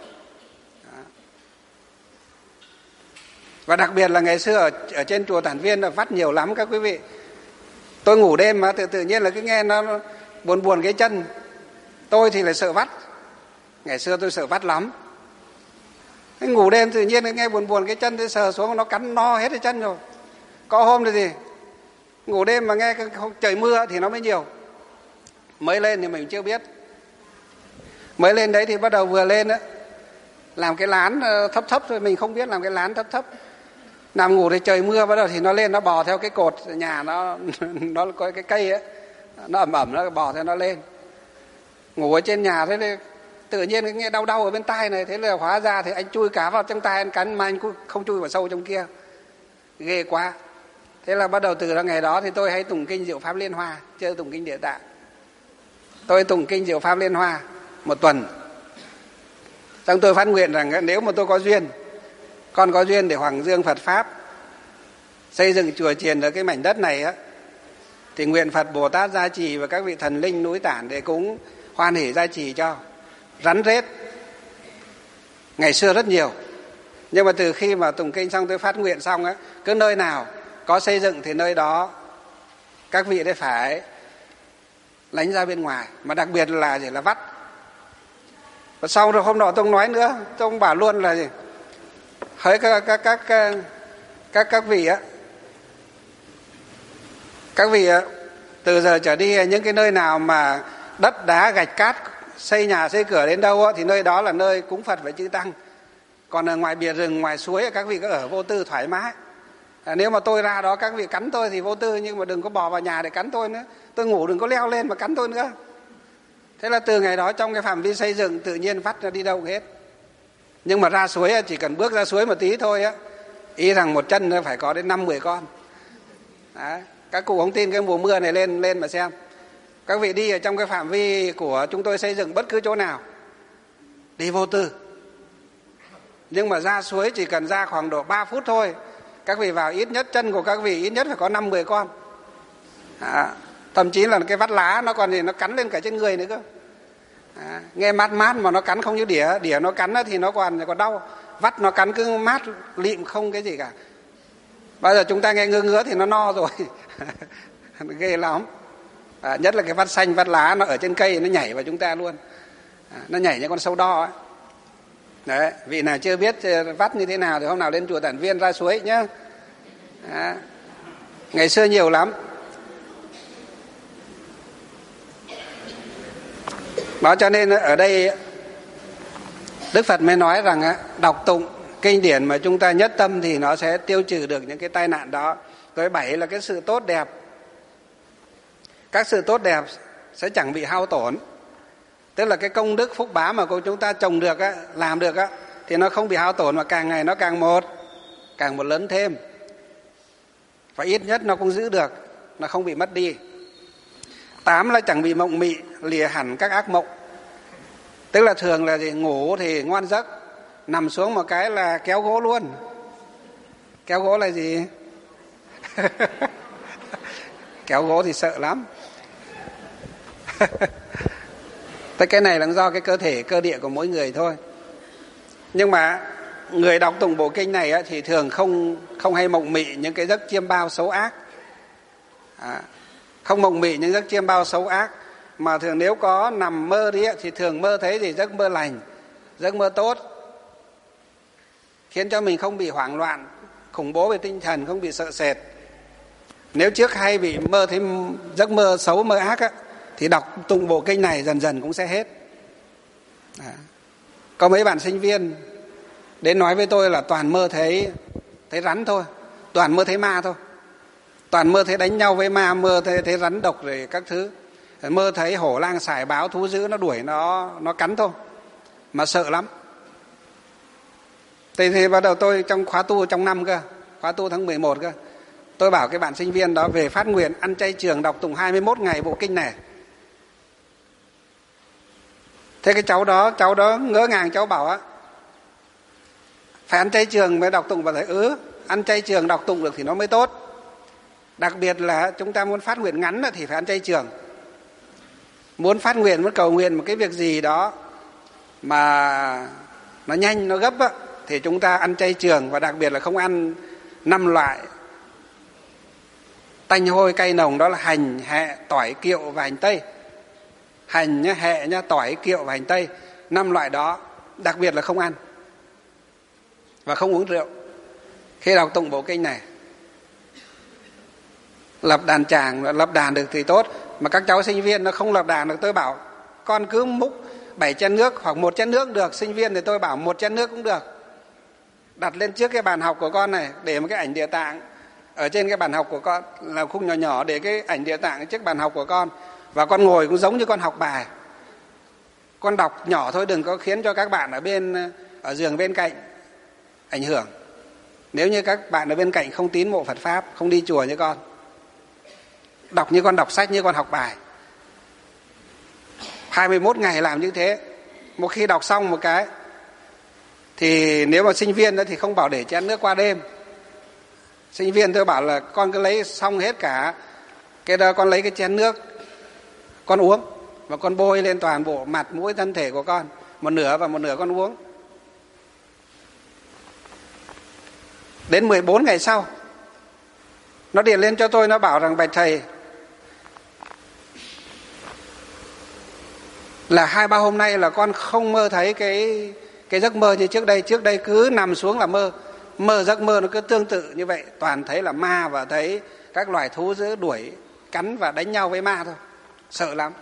Và đặc biệt là ngày xưa ở, ở trên chùa Tản Viên là vắt nhiều lắm các quý vị. Tôi ngủ đêm mà tự, tự nhiên là cứ nghe nó buồn buồn cái chân. Tôi thì lại sợ vắt. Ngày xưa tôi sợ vắt lắm. Thế ngủ đêm tự nhiên nghe buồn buồn cái chân, tôi sờ xuống nó cắn no hết cái chân rồi. Có hôm thì gì? Ngủ đêm mà nghe trời mưa thì nó mới nhiều. Mới lên thì mình chưa biết. Mới lên đấy thì bắt đầu vừa lên á, làm cái lán thấp thấp thôi, mình không biết làm cái lán thấp thấp. Nằm ngủ thì trời mưa, bắt đầu thì nó lên, nó bò theo cái cột nhà, nó nó có cái cây ấy, nó ẩm ẩm, nó bò theo nó lên. Ngủ ở trên nhà thế thì tự nhiên nghe đau đau ở bên tai này, thế là hóa ra thì anh chui cá vào trong tai anh cắn mà anh không chui vào sâu trong kia. Ghê quá. Thế là bắt đầu từ ngày đó thì tôi hay tụng kinh Diệu Pháp Liên Hoa, chưa tụng kinh Địa Tạng. Tôi tụng kinh Diệu Pháp Liên Hoa một tuần. Xong tôi phát nguyện rằng nếu mà tôi có duyên, con có duyên để hoằng dương Phật Pháp, xây dựng chùa chiền ở cái mảnh đất này á, thì nguyện Phật Bồ Tát gia trì và các vị thần linh núi Tản để cúng hoan hỷ gia trì cho. Rắn rết ngày xưa rất nhiều, nhưng mà từ khi mà tụng kinh xong tôi phát nguyện xong á, cứ nơi nào có xây dựng thì nơi đó các vị đấy phải lánh ra bên ngoài, mà đặc biệt là gì? Là vắt. Và sau rồi hôm đó tôi nói nữa, tôi bảo luôn là gì? Hỡi các các các các các, các vị á, các vị á, từ giờ trở đi những cái nơi nào mà đất đá gạch cát xây nhà xây cửa đến đâu á, thì nơi đó là nơi cúng Phật và chư Tăng. Còn ở ngoài bìa rừng, ngoài suối các vị cứ ở vô tư thoải mái. À, nếu mà tôi ra đó các vị cắn tôi thì vô tư, nhưng mà đừng có bò vào nhà để cắn tôi nữa. Tôi ngủ đừng có leo lên mà cắn tôi nữa. Thế là từ ngày đó trong cái phạm vi xây dựng tự nhiên vắt ra đi đâu hết. Nhưng mà ra suối chỉ cần bước ra suối một tí thôi á, ý rằng một chân nó phải có đến năm mười con. Đấy. Các cụ không tin cái mùa mưa này lên lên mà xem. Các vị đi ở trong cái phạm vi của chúng tôi xây dựng bất cứ chỗ nào, đi vô tư. Nhưng mà ra suối chỉ cần ra khoảng độ ba phút thôi, các vị vào ít nhất chân của các vị ít nhất phải có năm mười con. À, thậm chí là cái vắt lá nó còn thì nó cắn lên cả trên người nữa cơ. À, nghe mát mát mà nó cắn không như đỉa, đỉa nó cắn thì nó còn còn đau, vắt nó cắn cứ mát lịm không cái gì cả. Bây giờ chúng ta nghe ngứa ngứa thì nó no rồi. Ghê lắm. À, nhất là cái vắt xanh vắt lá nó ở trên cây nó nhảy vào chúng ta luôn. À, nó nhảy như con sâu đo ấy. Đấy, vị nào chưa biết vắt như thế nào thì hôm nào lên chùa Tản Viên ra suối nhá. À, ngày xưa nhiều lắm. Đó cho nên ở đây Đức Phật mới nói rằng đọc tụng kinh điển mà chúng ta nhất tâm thì nó sẽ tiêu trừ được những cái tai nạn đó. Rồi bảy là cái sự tốt đẹp. Các sự tốt đẹp sẽ chẳng bị hao tổn. Tức là cái công đức phúc bá mà chúng ta trồng được á, làm được á, thì nó không bị hao tổn mà càng ngày nó càng một, càng một lớn thêm. Và ít nhất nó cũng giữ được, nó không bị mất đi. Tám là chẳng bị mộng mị, lìa hẳn các ác mộng. Tức là thường là gì? Ngủ thì ngoan giấc, nằm xuống một cái là kéo gỗ luôn. Kéo gỗ là gì? Kéo gỗ thì sợ lắm. Thế cái này là do cái cơ thể, cơ địa của mỗi người thôi. Nhưng mà người đọc tụng bộ kinh này á, thì thường không không hay mộng mị những cái giấc chiêm bao xấu ác. À, không mộng mị những giấc chiêm bao xấu ác, mà thường nếu có nằm mơ đi á, thì thường mơ thấy thì giấc mơ lành, giấc mơ tốt, khiến cho mình không bị hoảng loạn, khủng bố về tinh thần, không bị sợ sệt. Nếu trước hay bị mơ thấy giấc mơ xấu, mơ ác á, thì đọc tụng bộ kinh này dần dần cũng sẽ hết. À, có mấy bạn sinh viên đến nói với tôi là toàn mơ thấy thấy rắn thôi, toàn mơ thấy ma thôi, toàn mơ thấy đánh nhau với ma, mơ thấy, thấy rắn độc rồi các thứ, mơ thấy hổ lang sải báo thú dữ nó đuổi nó nó cắn thôi, mà sợ lắm. Thì, thì bắt đầu tôi trong khóa tu trong năm cơ, khóa tu tháng mười một cơ, tôi bảo cái bạn sinh viên đó về phát nguyện ăn chay trường đọc tụng hai mươi mốt ngày bộ kinh này. Thế cái cháu đó, cháu đó ngỡ ngàng, cháu bảo á, phải ăn chay trường mới đọc tụng. Và thấy ừ, ăn chay trường đọc tụng được thì nó mới tốt. Đặc biệt là chúng ta muốn phát nguyện ngắn thì phải ăn chay trường. Muốn phát nguyện, muốn cầu nguyện một cái việc gì đó mà nó nhanh, nó gấp á, thì chúng ta ăn chay trường. Và đặc biệt là không ăn năm loại tanh hôi cay nồng, đó là hành, hẹ, tỏi, kiệu và hành tây. Hành nhá, hẹ nhá, tỏi, kiệu và hành tây, năm loại đó đặc biệt là không ăn. Và không uống rượu khi đọc tụng bộ kinh này. Lập đàn tràng, lập đàn được thì tốt. Mà các cháu sinh viên nó không lập đàn được, tôi bảo con cứ múc bảy chén nước hoặc một chén nước được. Sinh viên thì tôi bảo một chén nước cũng được. Đặt lên trước cái bàn học của con này, để một cái ảnh Địa Tạng ở trên cái bàn học của con, là khung nhỏ nhỏ, để cái ảnh Địa Tạng trước bàn học của con. Và con ngồi cũng giống như con học bài. Con đọc nhỏ thôi, đừng có khiến cho các bạn ở bên ở giường bên cạnh ảnh hưởng. Nếu như các bạn ở bên cạnh không tín mộ Phật Pháp, không đi chùa như con, đọc như con đọc sách, như con học bài. hai mươi mốt ngày làm như thế. Một khi đọc xong một cái thì nếu mà sinh viên đó thì không bảo để chén nước qua đêm. Sinh viên tôi bảo là con cứ lấy xong hết cả cái đó, con lấy cái chén nước con uống, và con bôi lên toàn bộ mặt mũi thân thể của con, một nửa và một nửa con uống. Đến mười bốn ngày sau nó điện lên cho tôi, nó bảo rằng bạch thầy, là hai ba hôm nay là con không mơ thấy cái cái giấc mơ như trước đây. Trước đây cứ nằm xuống là mơ, mơ giấc mơ nó cứ tương tự như vậy, toàn thấy là ma và thấy các loài thú dữ đuổi cắn và đánh nhau với ma thôi, sợ lắm.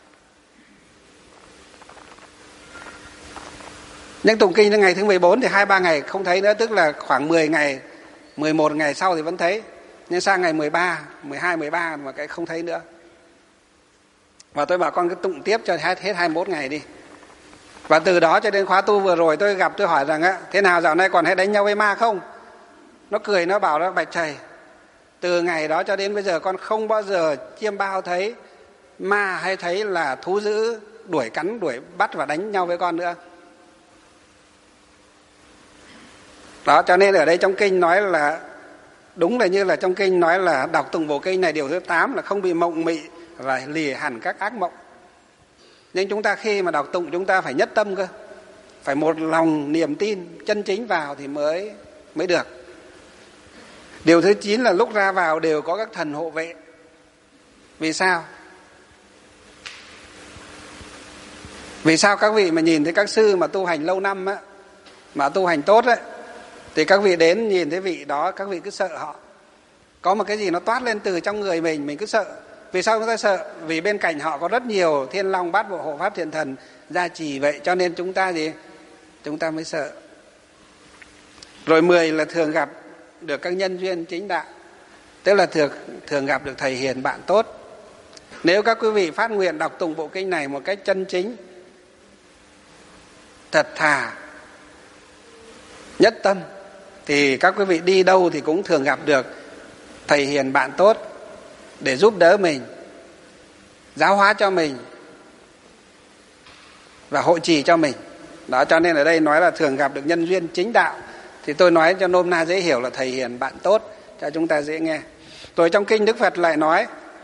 Nhưng tụng kinh đến ngày thứ mười bốn thì hai ba ngày không thấy nữa, tức là khoảng mười ngày, mười một ngày sau thì vẫn thấy. Nhưng sang ngày mười ba, mười hai, mười ba mà cái không thấy nữa. Và tôi bảo con cứ tụng tiếp cho hết hai mươi mốt ngày đi. Và từ đó cho đến khóa tu vừa rồi tôi gặp, tôi hỏi rằng á, thế nào dạo này còn hay đánh nhau với ma không? Nó cười, nó bảo đó, bạch thầy, từ ngày đó cho đến bây giờ con không bao giờ chiêm bao thấy ma hay thấy là thú dữ đuổi cắn, đuổi bắt và đánh nhau với con nữa. Đó, cho nên ở đây trong kinh nói là, đúng là như là trong kinh nói là đọc tụng bộ kinh này điều thứ tám là không bị mộng mị và lìa hẳn các ác mộng. Nhưng chúng ta khi mà đọc tụng chúng ta phải nhất tâm cơ, phải một lòng niềm tin chân chính vào thì mới mới được. Điều thứ chín là lúc ra vào đều có các thần hộ vệ. Vì sao? Vì sao các vị mà nhìn thấy các sư mà tu hành lâu năm á, mà tu hành tốt ấy, thì các vị đến nhìn thấy vị đó các vị cứ sợ họ. Có một cái gì nó toát lên từ trong người mình, mình cứ sợ. Vì sao chúng ta sợ? Vì bên cạnh họ có rất nhiều thiên long bát bộ hộ pháp thiện thần gia trì vậy, cho nên chúng ta gì? Chúng ta mới sợ. Rồi mười là thường gặp được các nhân duyên chính đạo, tức là thường, thường gặp được thầy hiền bạn tốt. Nếu các quý vị phát nguyện đọc tụng bộ kinh này một cách chân chính, thật thà, nhất tâm, thì các quý vị đi đâu thì cũng thường gặp được thầy hiền bạn tốt để giúp đỡ mình, giáo hóa cho mình và hộ trì cho mình. Đó, cho nên ở đây nói là thường gặp được nhân duyên chính đạo, thì tôi nói cho nôm na dễ hiểu là thầy hiền bạn tốt, cho chúng ta dễ nghe. Rồi trong kinh Đức Phật lại nói,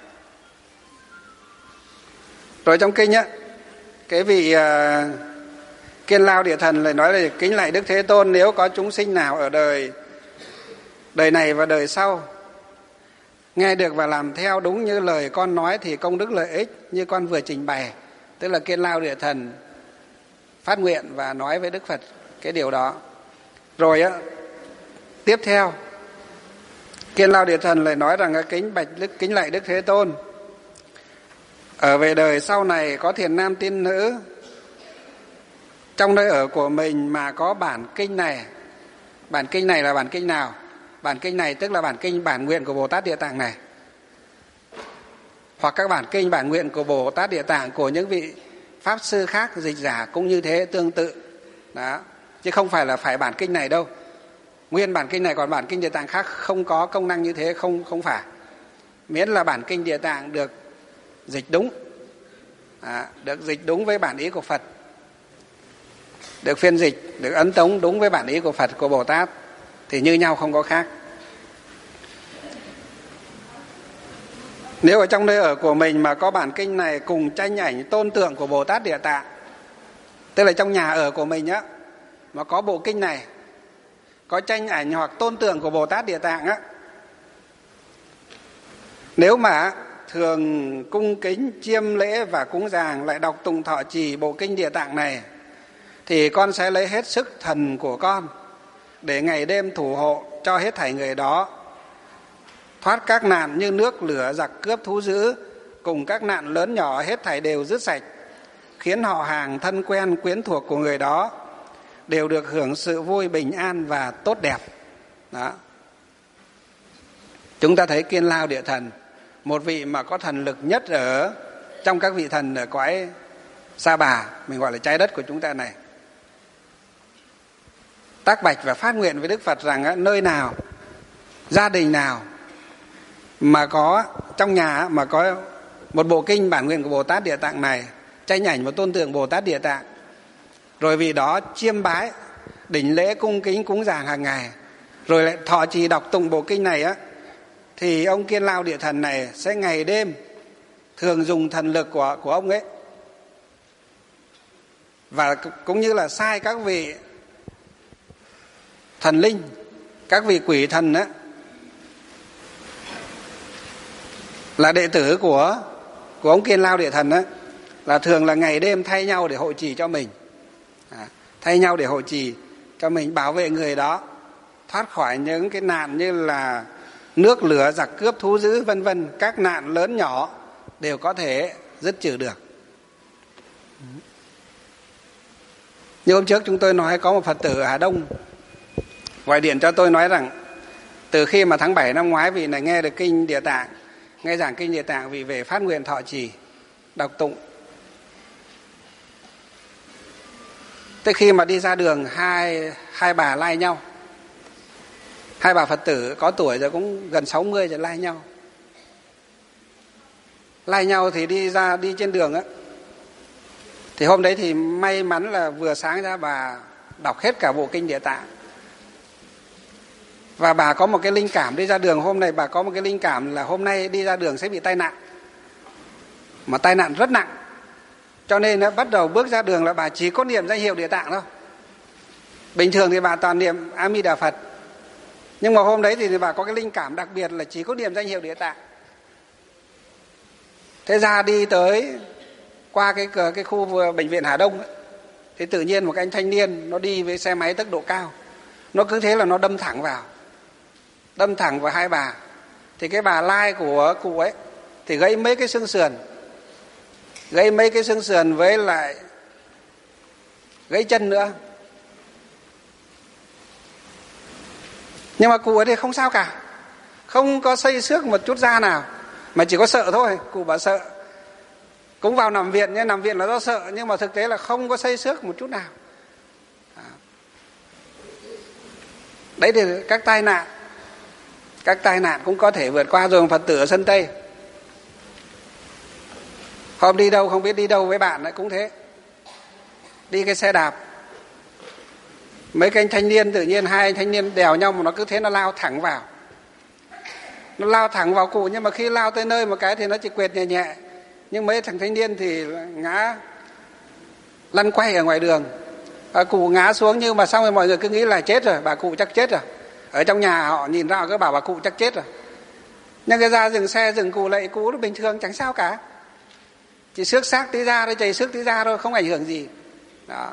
rồi trong kinh á, cái vị uh, Kiên Lao Địa Thần lại nói là kính lạy Đức Thế Tôn, nếu có chúng sinh nào ở đời đời này và đời sau nghe được và làm theo đúng như lời con nói thì công đức lợi ích như con vừa trình bày. Tức là Kiên Lao Địa Thần phát nguyện và nói với Đức Phật cái điều đó. Rồi á, tiếp theo Kiên Lao Địa Thần lại nói rằng kính bạch đức kính lạy Đức Thế Tôn, ở về đời sau này có thiền nam tiên nữ trong nơi ở của mình mà có bản kinh này. Bản kinh này là bản kinh nào? Bản kinh này tức là bản kinh bản nguyện của Bồ Tát Địa Tạng này, hoặc các bản kinh bản nguyện của Bồ Tát Địa Tạng của những vị pháp sư khác dịch giả cũng như thế, tương tự. Đó, chứ không phải là phải bản kinh này đâu. Nguyên bản kinh này, còn bản kinh Địa Tạng khác không có công năng như thế, không không phải. Miễn là bản kinh Địa Tạng được dịch đúng, à, được dịch đúng với bản ý của Phật, được phiên dịch, được ấn tống đúng với bản ý của Phật, của Bồ Tát, thì như nhau không có khác. Nếu ở trong nơi ở của mình mà có bản kinh này cùng tranh ảnh tôn tượng của Bồ Tát Địa Tạng, tức là trong nhà ở của mình á, mà có bộ kinh này, có tranh ảnh hoặc tôn tượng của Bồ Tát Địa Tạng á, nếu mà thường cung kính chiêm lễ và cúng dường lại đọc tụng thọ trì bộ kinh Địa Tạng này, thì con sẽ lấy hết sức thần của con để ngày đêm thủ hộ cho hết thảy người đó thoát các nạn như nước lửa, giặc cướp, thú dữ, cùng các nạn lớn nhỏ hết thảy đều dứt sạch, khiến họ hàng thân quen quyến thuộc của người đó đều được hưởng sự vui bình an và tốt đẹp. Đó. Chúng ta thấy Kiên Lao Địa Thần, một vị mà có thần lực nhất ở trong các vị thần ở cõi Sa Bà, mình gọi là trái đất của chúng ta này, tác bạch và phát nguyện với Đức Phật rằng nơi nào, gia đình nào mà có trong nhà mà có một bộ kinh bản nguyện của Bồ Tát Địa Tạng này, tranh ảnh một tôn tượng Bồ Tát Địa Tạng, rồi vì đó chiêm bái, đỉnh lễ cung kính cúng dường hàng ngày, rồi lại thọ trì đọc tụng bộ kinh này á, thì ông Kiên Lao Địa Thần này sẽ ngày đêm thường dùng thần lực của của ông ấy, và cũng như là sai các vị thần linh, các vị quỷ thần á, là đệ tử của của ông Kiên Lao Địa Thần á, là thường là ngày đêm thay nhau để hộ trì cho mình, à, thay nhau để hộ trì cho mình, bảo vệ người đó thoát khỏi những cái nạn như là nước lửa, giặc cướp, thú dữ, vân vân, các nạn lớn nhỏ đều có thể dứt trừ được. Như hôm trước chúng tôi nói, có một Phật tử ở Hà Đông gọi điện cho tôi nói rằng từ khi mà tháng bảy năm ngoái vị này nghe được kinh Địa Tạng, nghe giảng kinh Địa Tạng, vị về phát nguyện thọ trì đọc tụng. Tới khi mà đi ra đường, hai hai bà lai nhau, hai bà Phật tử có tuổi rồi, cũng gần sáu mươi rồi, lai nhau lai nhau thì đi ra đi trên đường á, thì hôm đấy thì may mắn là vừa sáng ra bà đọc hết cả bộ kinh Địa Tạng, và bà có một cái linh cảm đi ra đường. Hôm nay bà có một cái linh cảm là hôm nay đi ra đường sẽ bị tai nạn, mà tai nạn rất nặng. Cho nên nó bắt đầu bước ra đường là bà chỉ có niệm danh hiệu Địa Tạng thôi. Bình thường thì bà toàn niệm A Di Đà Phật, nhưng mà hôm đấy thì bà có cái linh cảm đặc biệt là chỉ có niệm danh hiệu Địa Tạng. Thế ra đi tới qua cái cái khu bệnh viện Hà Đông ấy, thì tự nhiên một cái anh thanh niên nó đi với xe máy tốc độ cao, nó cứ thế là nó đâm thẳng vào, đâm thẳng vào hai bà. Thì cái bà lai của cụ ấy thì gãy mấy cái xương sườn, gãy mấy cái xương sườn với lại gãy chân nữa. Nhưng mà cụ ấy thì không sao cả, không có xây xước một chút da nào, mà chỉ có sợ thôi. Cụ bảo sợ, cũng vào nằm viện nhé, nằm viện là do sợ, nhưng mà thực tế là không có xây xước một chút nào. Đấy thì các tai nạn, các tai nạn cũng có thể vượt qua rồi. Phật tử ở sân Tây, hôm đi đâu không biết đi đâu với bạn ấy cũng thế, đi cái xe đạp, mấy cái anh thanh niên tự nhiên hai anh thanh niên đèo nhau mà nó cứ thế nó lao thẳng vào, nó lao thẳng vào cụ. Nhưng mà khi lao tới nơi một cái thì nó chỉ quệt nhẹ nhẹ, nhưng mấy thằng thanh niên thì ngã lăn quay ở ngoài đường. À, cụ ngã xuống, nhưng mà xong rồi mọi người cứ nghĩ là chết rồi, bà cụ chắc chết rồi. Ở trong nhà họ nhìn ra cứ bảo bà cụ chắc chết rồi. Nhưng cái ra dừng xe, dừng cụ lại, cụ nó bình thường chẳng sao cả, chỉ xước xác tí da thôi, chảy xước tí da thôi, không ảnh hưởng gì. Đó.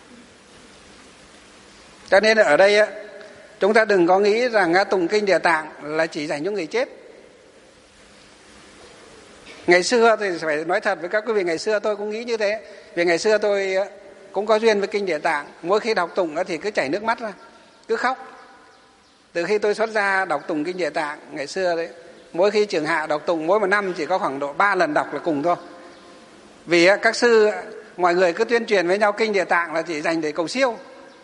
Cho nên ở đây á, chúng ta đừng có nghĩ rằng tụng kinh Địa Tạng là chỉ dành cho người chết. Ngày xưa thì phải nói thật với các quý vị, ngày xưa tôi cũng nghĩ như thế. Vì ngày xưa tôi cũng có duyên với kinh Địa Tạng, mỗi khi đọc tụng thì cứ chảy nước mắt ra, cứ khóc. Từ khi tôi xuất gia đọc tụng kinh Địa Tạng ngày xưa đấy, mỗi khi trường hạ đọc tụng, mỗi một năm chỉ có khoảng độ ba lần đọc là cùng thôi. Vì các sư, mọi người cứ tuyên truyền với nhau kinh Địa Tạng là chỉ dành để cầu siêu.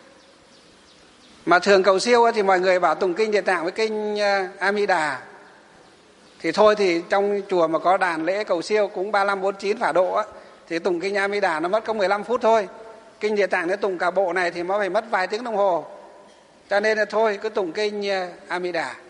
Mà thường cầu siêu thì mọi người bảo tụng kinh Địa Tạng với kinh A Di Đà. Thì thôi thì trong chùa mà có đàn lễ cầu siêu cũng ba năm bốn chín phả độ á, thì tụng kinh A Di Đà nó mất có mười lăm phút thôi. Kinh Địa Tạng nếu tụng cả bộ này thì nó phải mất vài tiếng đồng hồ. Cho nên là thôi cứ tụng kinh A Di Đà.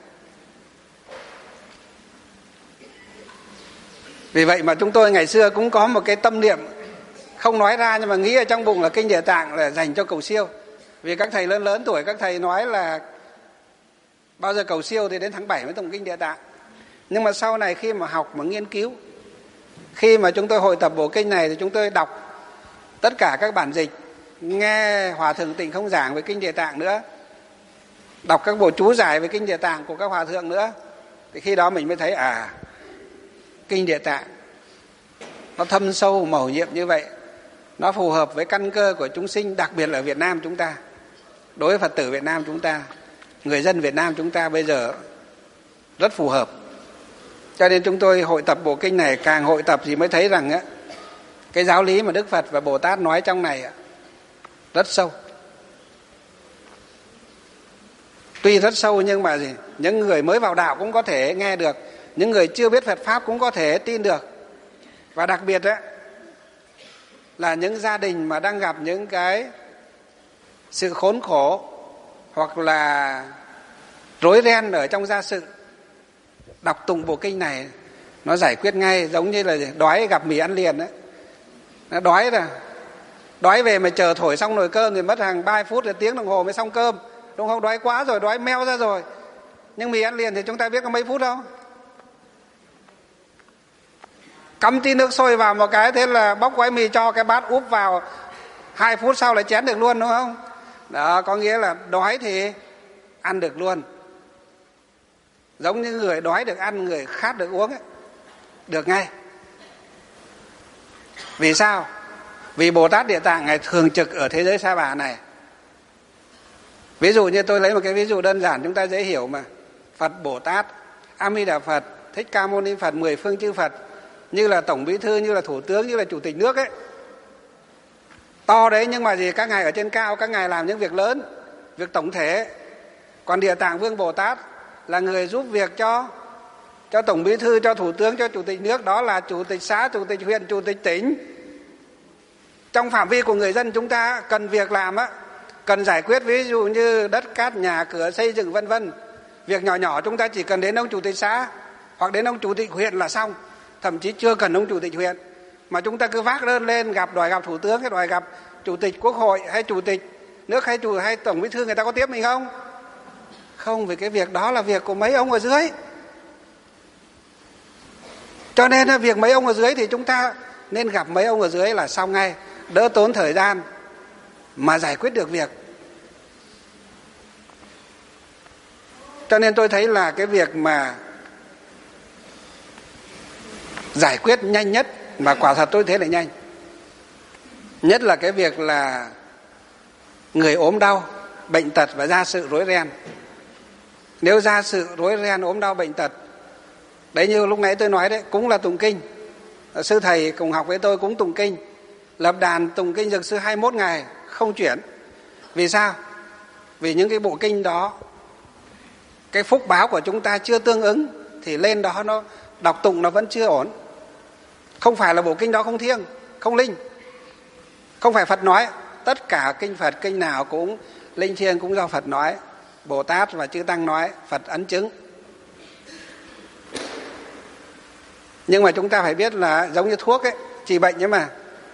Vì vậy mà chúng tôi ngày xưa cũng có một cái tâm niệm không nói ra, nhưng mà nghĩ ở trong bụng là kinh Địa Tạng là dành cho cầu siêu. Vì các thầy lớn lớn tuổi, các thầy nói là bao giờ cầu siêu thì đến tháng bảy mới tụng kinh Địa Tạng. Nhưng mà sau này khi mà học mà nghiên cứu, khi mà chúng tôi hội tập bộ kinh này thì chúng tôi đọc tất cả các bản dịch, nghe Hòa Thượng Tịnh Không giảng về kinh Địa Tạng nữa, đọc các bộ chú giải về kinh Địa Tạng của các hòa thượng nữa, thì khi đó mình mới thấy à, kinh Địa Tạng nó thâm sâu mầu nhiệm như vậy, nó phù hợp với căn cơ của chúng sinh, đặc biệt là ở Việt Nam chúng ta. Đối với Phật tử Việt Nam chúng ta, người dân Việt Nam chúng ta bây giờ rất phù hợp. Cho nên chúng tôi hội tập bộ kinh này, càng hội tập thì mới thấy rằng á, cái giáo lý mà Đức Phật và Bồ Tát nói trong này á, rất sâu. Tuy rất sâu nhưng mà gì? Những người mới vào đạo cũng có thể nghe được, những người chưa biết Phật Pháp cũng có thể tin được. Và đặc biệt á, là những gia đình mà đang gặp những cái sự khốn khổ hoặc là rối ren ở trong gia sự, đọc tụng bộ kinh này nó giải quyết ngay. Giống như là đói gặp mì ăn liền đấy, nó đói rồi, đói về mà chờ thổi xong nồi cơm thì mất hàng ba phút rồi tiếng đồng hồ mới xong cơm, đúng không? Đói quá rồi, đói meo ra rồi. Nhưng mì ăn liền thì chúng ta biết có mấy phút không? Cắm tí nước sôi vào một cái, thế là bóc gói mì cho cái bát úp vào, hai phút sau là chén được luôn, đúng không? Đó, có nghĩa là đói thì ăn được luôn. Giống như người đói được ăn, người khát được uống ấy, được ngay. Vì sao? Vì Bồ Tát Địa Tạng Ngài thường trực ở thế giới Sa Bà này. Ví dụ như tôi lấy một cái ví dụ đơn giản chúng ta dễ hiểu mà. Phật Bồ Tát, A Di Đà Phật, Thích Ca Mâu Ni Phật, mười phương chư Phật, như là Tổng Bí Thư, như là Thủ tướng, như là Chủ tịch nước ấy. To đấy, nhưng mà gì? Các ngài ở trên cao, các ngài làm những việc lớn, việc tổng thể. Còn Địa Tạng Vương Bồ Tát là người giúp việc cho cho Tổng Bí Thư, cho Thủ tướng, cho Chủ tịch nước, đó là Chủ tịch xã, Chủ tịch huyện, Chủ tịch tỉnh. Trong phạm vi của người dân chúng ta cần việc làm á, cần giải quyết ví dụ như đất cát, nhà cửa, xây dựng vân vân. Việc nhỏ nhỏ chúng ta chỉ cần đến ông Chủ tịch xã hoặc đến ông Chủ tịch huyện là xong, thậm chí chưa cần ông Chủ tịch huyện. mà chúng ta cứ vác đơn lên gặp đòi gặp thủ tướng hay đòi gặp chủ tịch quốc hội hay chủ tịch nước hay chủ hay tổng bí thư, người ta có tiếp mình không? Không, vì cái việc đó là việc của mấy ông ở dưới. Cho nên là việc mấy ông ở dưới thì chúng ta nên gặp mấy ông ở dưới là xong ngay, đỡ tốn thời gian mà giải quyết được việc. Cho nên tôi thấy là cái việc mà giải quyết nhanh nhất, mà quả thật tôi thấy là nhanh nhất, là cái việc là người ốm đau, bệnh tật và gia sự rối ren. Nếu gia sự rối ren, ốm đau, bệnh tật, đấy như lúc nãy tôi nói đấy, cũng là tụng kinh. Sư thầy cùng học với tôi cũng tụng kinh, lập đàn tụng kinh dược sư hai mươi mốt ngày không chuyển. Vì sao? Vì những cái bộ kinh đó, cái phúc báo của chúng ta chưa tương ứng thì lên đó nó đọc tụng nó vẫn chưa ổn. Không phải là bộ kinh đó không thiêng, không linh, không phải Phật nói. Tất cả kinh Phật, kinh nào cũng linh thiêng, cũng do Phật nói, Bồ Tát và Chư Tăng nói, Phật ấn chứng. Nhưng mà chúng ta phải biết là giống như thuốc ấy, trị bệnh ấy mà.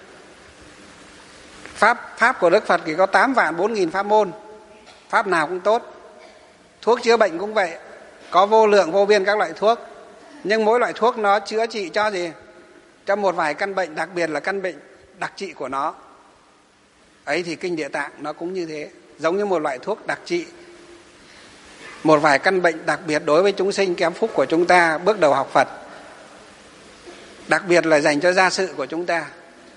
Pháp pháp của Đức Phật thì có tám vạn bốn nghìn pháp môn, pháp nào cũng tốt. Thuốc chữa bệnh cũng vậy, có vô lượng vô biên các loại thuốc. Nhưng mỗi loại thuốc nó chữa trị cho gì? Cho một vài căn bệnh, đặc biệt là căn bệnh đặc trị của nó. Ấy thì kinh Địa Tạng nó cũng như thế, giống như một loại thuốc đặc trị một vài căn bệnh đặc biệt đối với chúng sinh kém phúc của chúng ta bước đầu học Phật, đặc biệt là dành cho gia sự của chúng ta.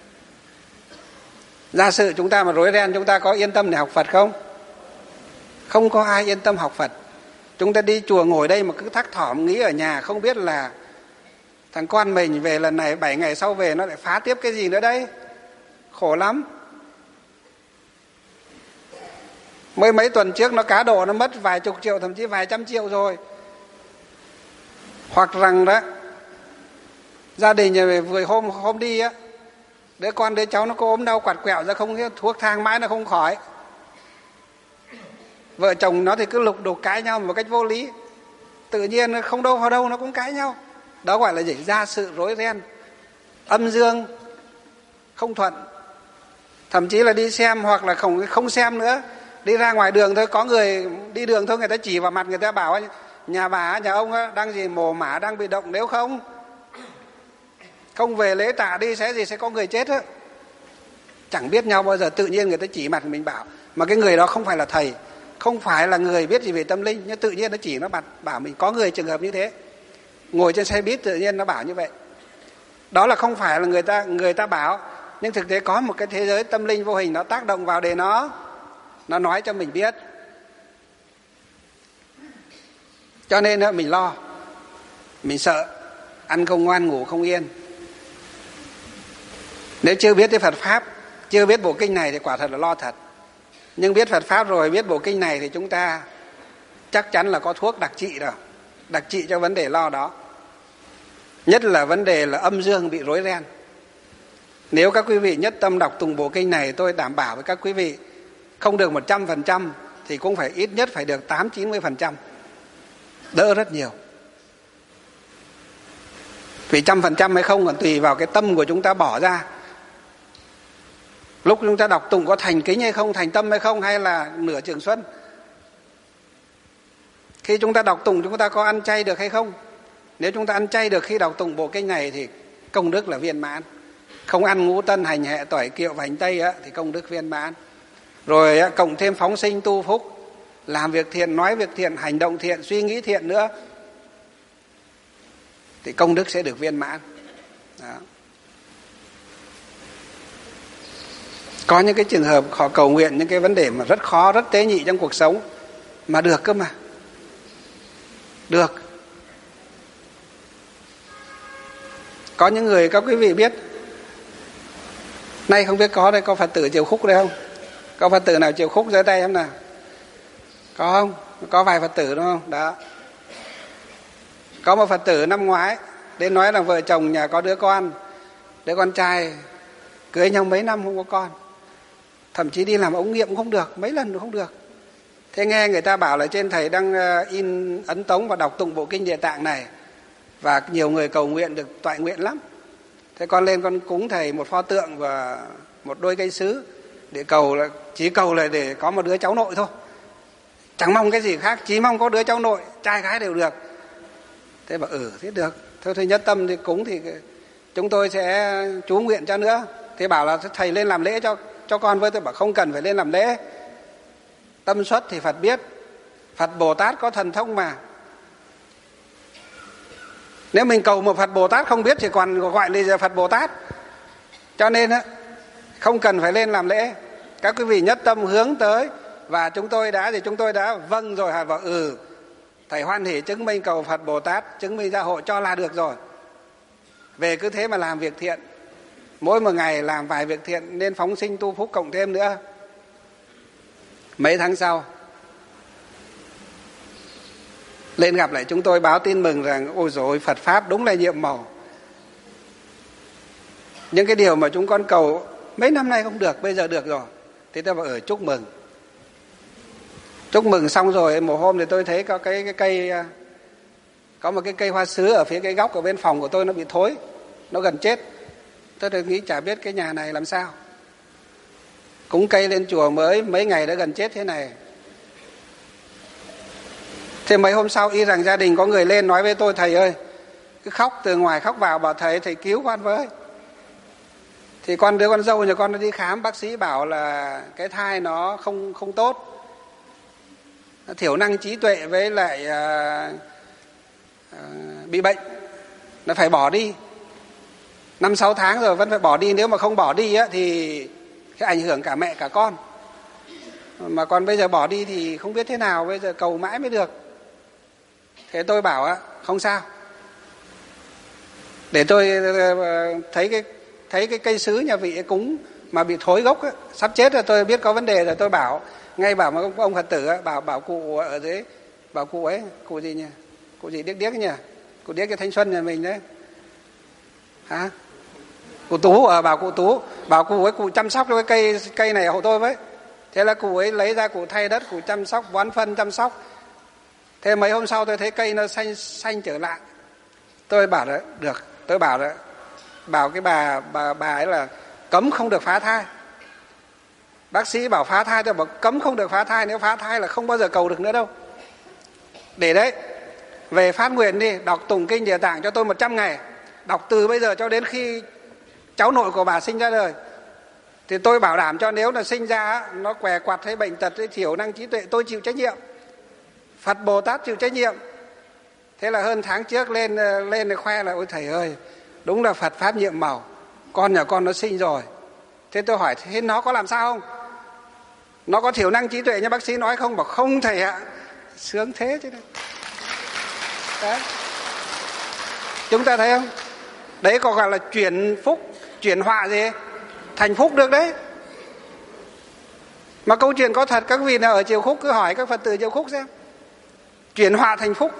Gia sự chúng ta mà rối ren, chúng ta có yên tâm để học Phật không? Không có ai yên tâm học Phật. Chúng ta đi chùa ngồi đây mà cứ thắc thỏm nghĩ ở nhà, không biết là thằng con mình về lần này bảy ngày sau về nó lại phá tiếp cái gì nữa đấy. Khổ lắm. Mới mấy tuần trước nó cá độ nó mất vài chục triệu, thậm chí vài trăm triệu rồi. Hoặc rằng đó, gia đình vừa hôm hôm đi á, đứa con đứa cháu nó có ốm đau quạt quẹo ra không, thuốc thang mãi nó không khỏi. Vợ chồng nó thì cứ lục đục cãi nhau một cách vô lý, tự nhiên không đâu vào đâu nó cũng cãi nhau. Đó gọi là gì? Gia sự rối ren, âm dương không thuận. Thậm chí là đi xem hoặc là không không xem nữa, đi ra ngoài đường thôi, có người đi đường thôi, người ta chỉ vào mặt người ta bảo nhà bà nhà ông đang gì mồ mả đang bị động, nếu không không về lễ tạ đi sẽ gì sẽ có người chết á. Chẳng biết nhau bao giờ, tự nhiên người ta chỉ mặt mình bảo, mà cái người đó không phải là thầy, không phải là người biết gì về tâm linh, nhưng tự nhiên nó chỉ nó mặt bảo mình. Có người trường hợp như thế, ngồi trên xe buýt tự nhiên nó bảo như vậy. Đó là không phải là người ta người ta bảo, nhưng thực tế có một cái thế giới tâm linh vô hình nó tác động vào để nó nó nói cho mình biết. Cho nên mình lo, mình sợ, ăn không ngoan ngủ không yên. Nếu chưa biết cái Phật Pháp, chưa biết bộ kinh này thì quả thật là lo thật. Nhưng biết Phật Pháp rồi, biết bộ kinh này thì chúng ta chắc chắn là có thuốc đặc trị rồi, đặc trị cho vấn đề lo đó. Nhất là vấn đề là âm dương bị rối ren. Nếu các quý vị nhất tâm đọc tùng bộ kinh này, tôi đảm bảo với các quý vị, không được một trăm phần trăm thì cũng phải ít nhất phải được tám chín mươi phần trăm, đỡ rất nhiều. Vì trăm phần trăm hay không còn tùy vào cái tâm của chúng ta bỏ ra. Lúc chúng ta đọc tụng có thành kính hay không, thành tâm hay không, hay là nửa chừng xuân. Khi chúng ta đọc tụng chúng ta có ăn chay được hay không. Nếu chúng ta ăn chay được khi đọc tụng bộ kinh này thì công đức là viên mãn. Không ăn ngũ tân hành hệ tỏi kiệu và hành tây á, thì công đức viên mãn. Rồi á, cộng thêm phóng sinh tu phúc, làm việc thiện, nói việc thiện, hành động thiện, suy nghĩ thiện nữa, thì công đức sẽ được viên mãn. Đó. Có những cái trường hợp họ cầu nguyện những cái vấn đề mà rất khó, rất tế nhị trong cuộc sống mà được cơ mà. Được. Có những người các quý vị biết, nay không biết có đây, có Phật tử chịu khúc đây không? Có Phật tử nào chịu khúc giơ tay em nào? Có không? Có vài Phật tử đúng không? Đó. Có một Phật tử năm ngoái đến nói là vợ chồng nhà có đứa con, đứa con trai cưới nhau mấy năm không có con, thậm chí đi làm ống nghiệm cũng không được, mấy lần cũng không được. Thế nghe người ta bảo là trên thầy đang in ấn tống và đọc tụng bộ kinh Địa Tạng này, và nhiều người cầu nguyện được toại nguyện lắm. Thế con lên con cúng thầy một pho tượng và một đôi cây sứ để cầu là chỉ cầu là để có một đứa cháu nội thôi, chẳng mong cái gì khác, chỉ mong có đứa cháu nội, trai gái đều được. Thế bảo ừ thế được, thôi thì nhất tâm thì cúng thì chúng tôi sẽ chú nguyện cho nữa. Thế bảo là thầy lên làm lễ cho cho con với. Tôi bảo không cần phải lên làm lễ, tâm xuất thì Phật biết, Phật Bồ Tát có thần thông mà. Nếu mình cầu một Phật Bồ Tát không biết thì còn gọi là Phật Bồ Tát. Cho nên á, không cần phải lên làm lễ. Các quý vị nhất tâm hướng tới. Và chúng tôi đã thì chúng tôi đã vâng rồi, hạt bảo ừ thầy hoan hỷ chứng minh cầu Phật Bồ Tát, chứng minh gia hộ cho là được rồi. Về cứ thế mà làm việc thiện, mỗi một ngày làm vài việc thiện, nên phóng sinh tu phúc cộng thêm nữa. Mấy tháng sau lên gặp lại chúng tôi báo tin mừng rằng ôi dồi Phật Pháp đúng là nhiệm màu. Những cái điều mà chúng con cầu mấy năm nay không được, bây giờ được rồi. Thế tôi bảo ở chúc mừng. Chúc mừng xong rồi, một hôm thì tôi thấy có cái, cái cây, có một cái cây hoa sứ ở phía cái góc ở bên phòng của tôi nó bị thối, nó gần chết. Tôi được nghĩ chả biết cái nhà này làm sao. Cúng cây lên chùa mới mấy ngày đã gần chết thế này. Thế mấy hôm sau y rằng gia đình có người lên nói với tôi, thầy ơi, cứ khóc từ ngoài khóc vào, bảo thầy, thầy cứu con với. Thì con đứa con dâu nhà con nó đi khám, bác sĩ bảo là cái thai nó không không tốt, nó thiểu năng trí tuệ với lại uh, uh, bị bệnh, nó phải bỏ đi. Năm sáu tháng rồi vẫn phải bỏ đi, nếu mà không bỏ đi á, thì cái ảnh hưởng cả mẹ cả con. Mà còn bây giờ bỏ đi thì không biết thế nào, bây giờ cầu mãi mới được. Thế tôi bảo á, không sao. Để tôi thấy cái thấy cái cây sứ nhà vị ấy cúng mà bị thối gốc á, sắp chết rồi, tôi biết có vấn đề rồi, tôi bảo ngay bảo mà ông, ông Phật tử á, bảo bảo cụ ở dưới, bảo cụ ấy, cụ gì nhỉ? Cụ gì điếc điếc nhỉ? Cụ điếc cái thanh xuân nhà mình đấy. Hả? Cụ Tú, ở bảo cụ Tú, bảo cụ ấy cụ chăm sóc cho cái cây cây này hộ tôi với. Thế là cụ ấy lấy ra cụ thay đất, cụ chăm sóc, bón phân chăm sóc. Thế mấy hôm sau tôi thấy cây nó xanh xanh trở lại. Tôi bảo là được, tôi bảo là bảo cái bà bà bà ấy là cấm không được phá thai. Bác sĩ bảo phá thai, tôi bảo cấm không được phá thai, nếu phá thai là không bao giờ cầu được nữa đâu. Để đấy, về phát nguyện đi, đọc tụng kinh Địa Tạng cho tôi một trăm ngày, đọc từ bây giờ cho đến khi cháu nội của bà sinh ra đời. Thì tôi bảo đảm cho nếu là sinh ra nó què quặt hay bệnh tật hay thiểu năng trí tuệ, tôi chịu trách nhiệm, Phật Bồ Tát chịu trách nhiệm. Thế là hơn tháng trước lên lên khoe là ôi thầy ơi, đúng là Phật Pháp nhiệm màu, con nhà con nó sinh rồi. Thế tôi hỏi thế nó có làm sao không? Nó có thiểu năng trí tuệ như bác sĩ nói không? Bảo không thầy ạ. Sướng thế chứ. Đấy. Chúng ta thấy không? Đấy có gọi là chuyển phúc, chuyển họa gì? Thành phúc được đấy. Mà câu chuyện có thật, các vị nào ở Triều Khúc cứ hỏi các Phật tử Triều Khúc xem. Chuyển họa thành phúc.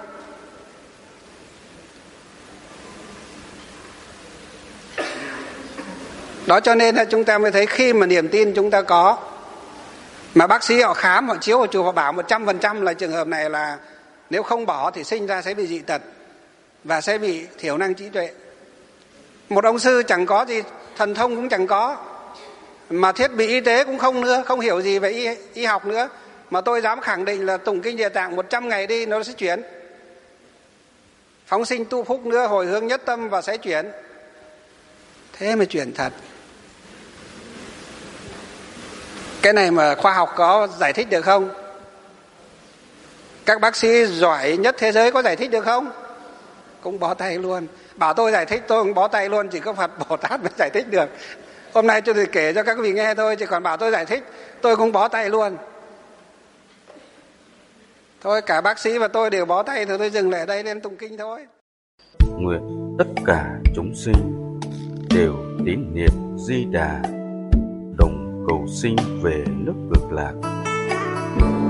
Đó cho nên là chúng ta mới thấy khi mà niềm tin chúng ta có, mà bác sĩ họ khám, họ chiếu, họ chụp, họ bảo một trăm phần trăm là trường hợp này là nếu không bỏ thì sinh ra sẽ bị dị tật và sẽ bị thiểu năng trí tuệ. Một ông sư chẳng có gì, thần thông cũng chẳng có, mà thiết bị y tế cũng không nữa, không hiểu gì về y, y học nữa, mà tôi dám khẳng định là tụng kinh Địa Tạng một trăm ngày đi nó sẽ chuyển. Phóng sinh tu phúc nữa, hồi hướng nhất tâm và sẽ chuyển. Thế mà chuyển thật. Cái này mà khoa học có giải thích được không? Các bác sĩ giỏi nhất thế giới có giải thích được không? Cũng bó tay luôn. Bảo tôi giải thích tôi cũng bó tay luôn, chỉ có Phật Bồ Tát mới giải thích được. Hôm nay tôi chỉ kể cho các vị nghe thôi, chỉ còn bảo tôi giải thích tôi cũng bó tay luôn. Thôi cả bác sĩ và tôi đều bó tay, thì tôi dừng lại đây lên tụng kinh thôi. Nguyện tất cả chúng sinh đều tín niệm Di Đà, đồng cầu sinh về nước Cực Lạc.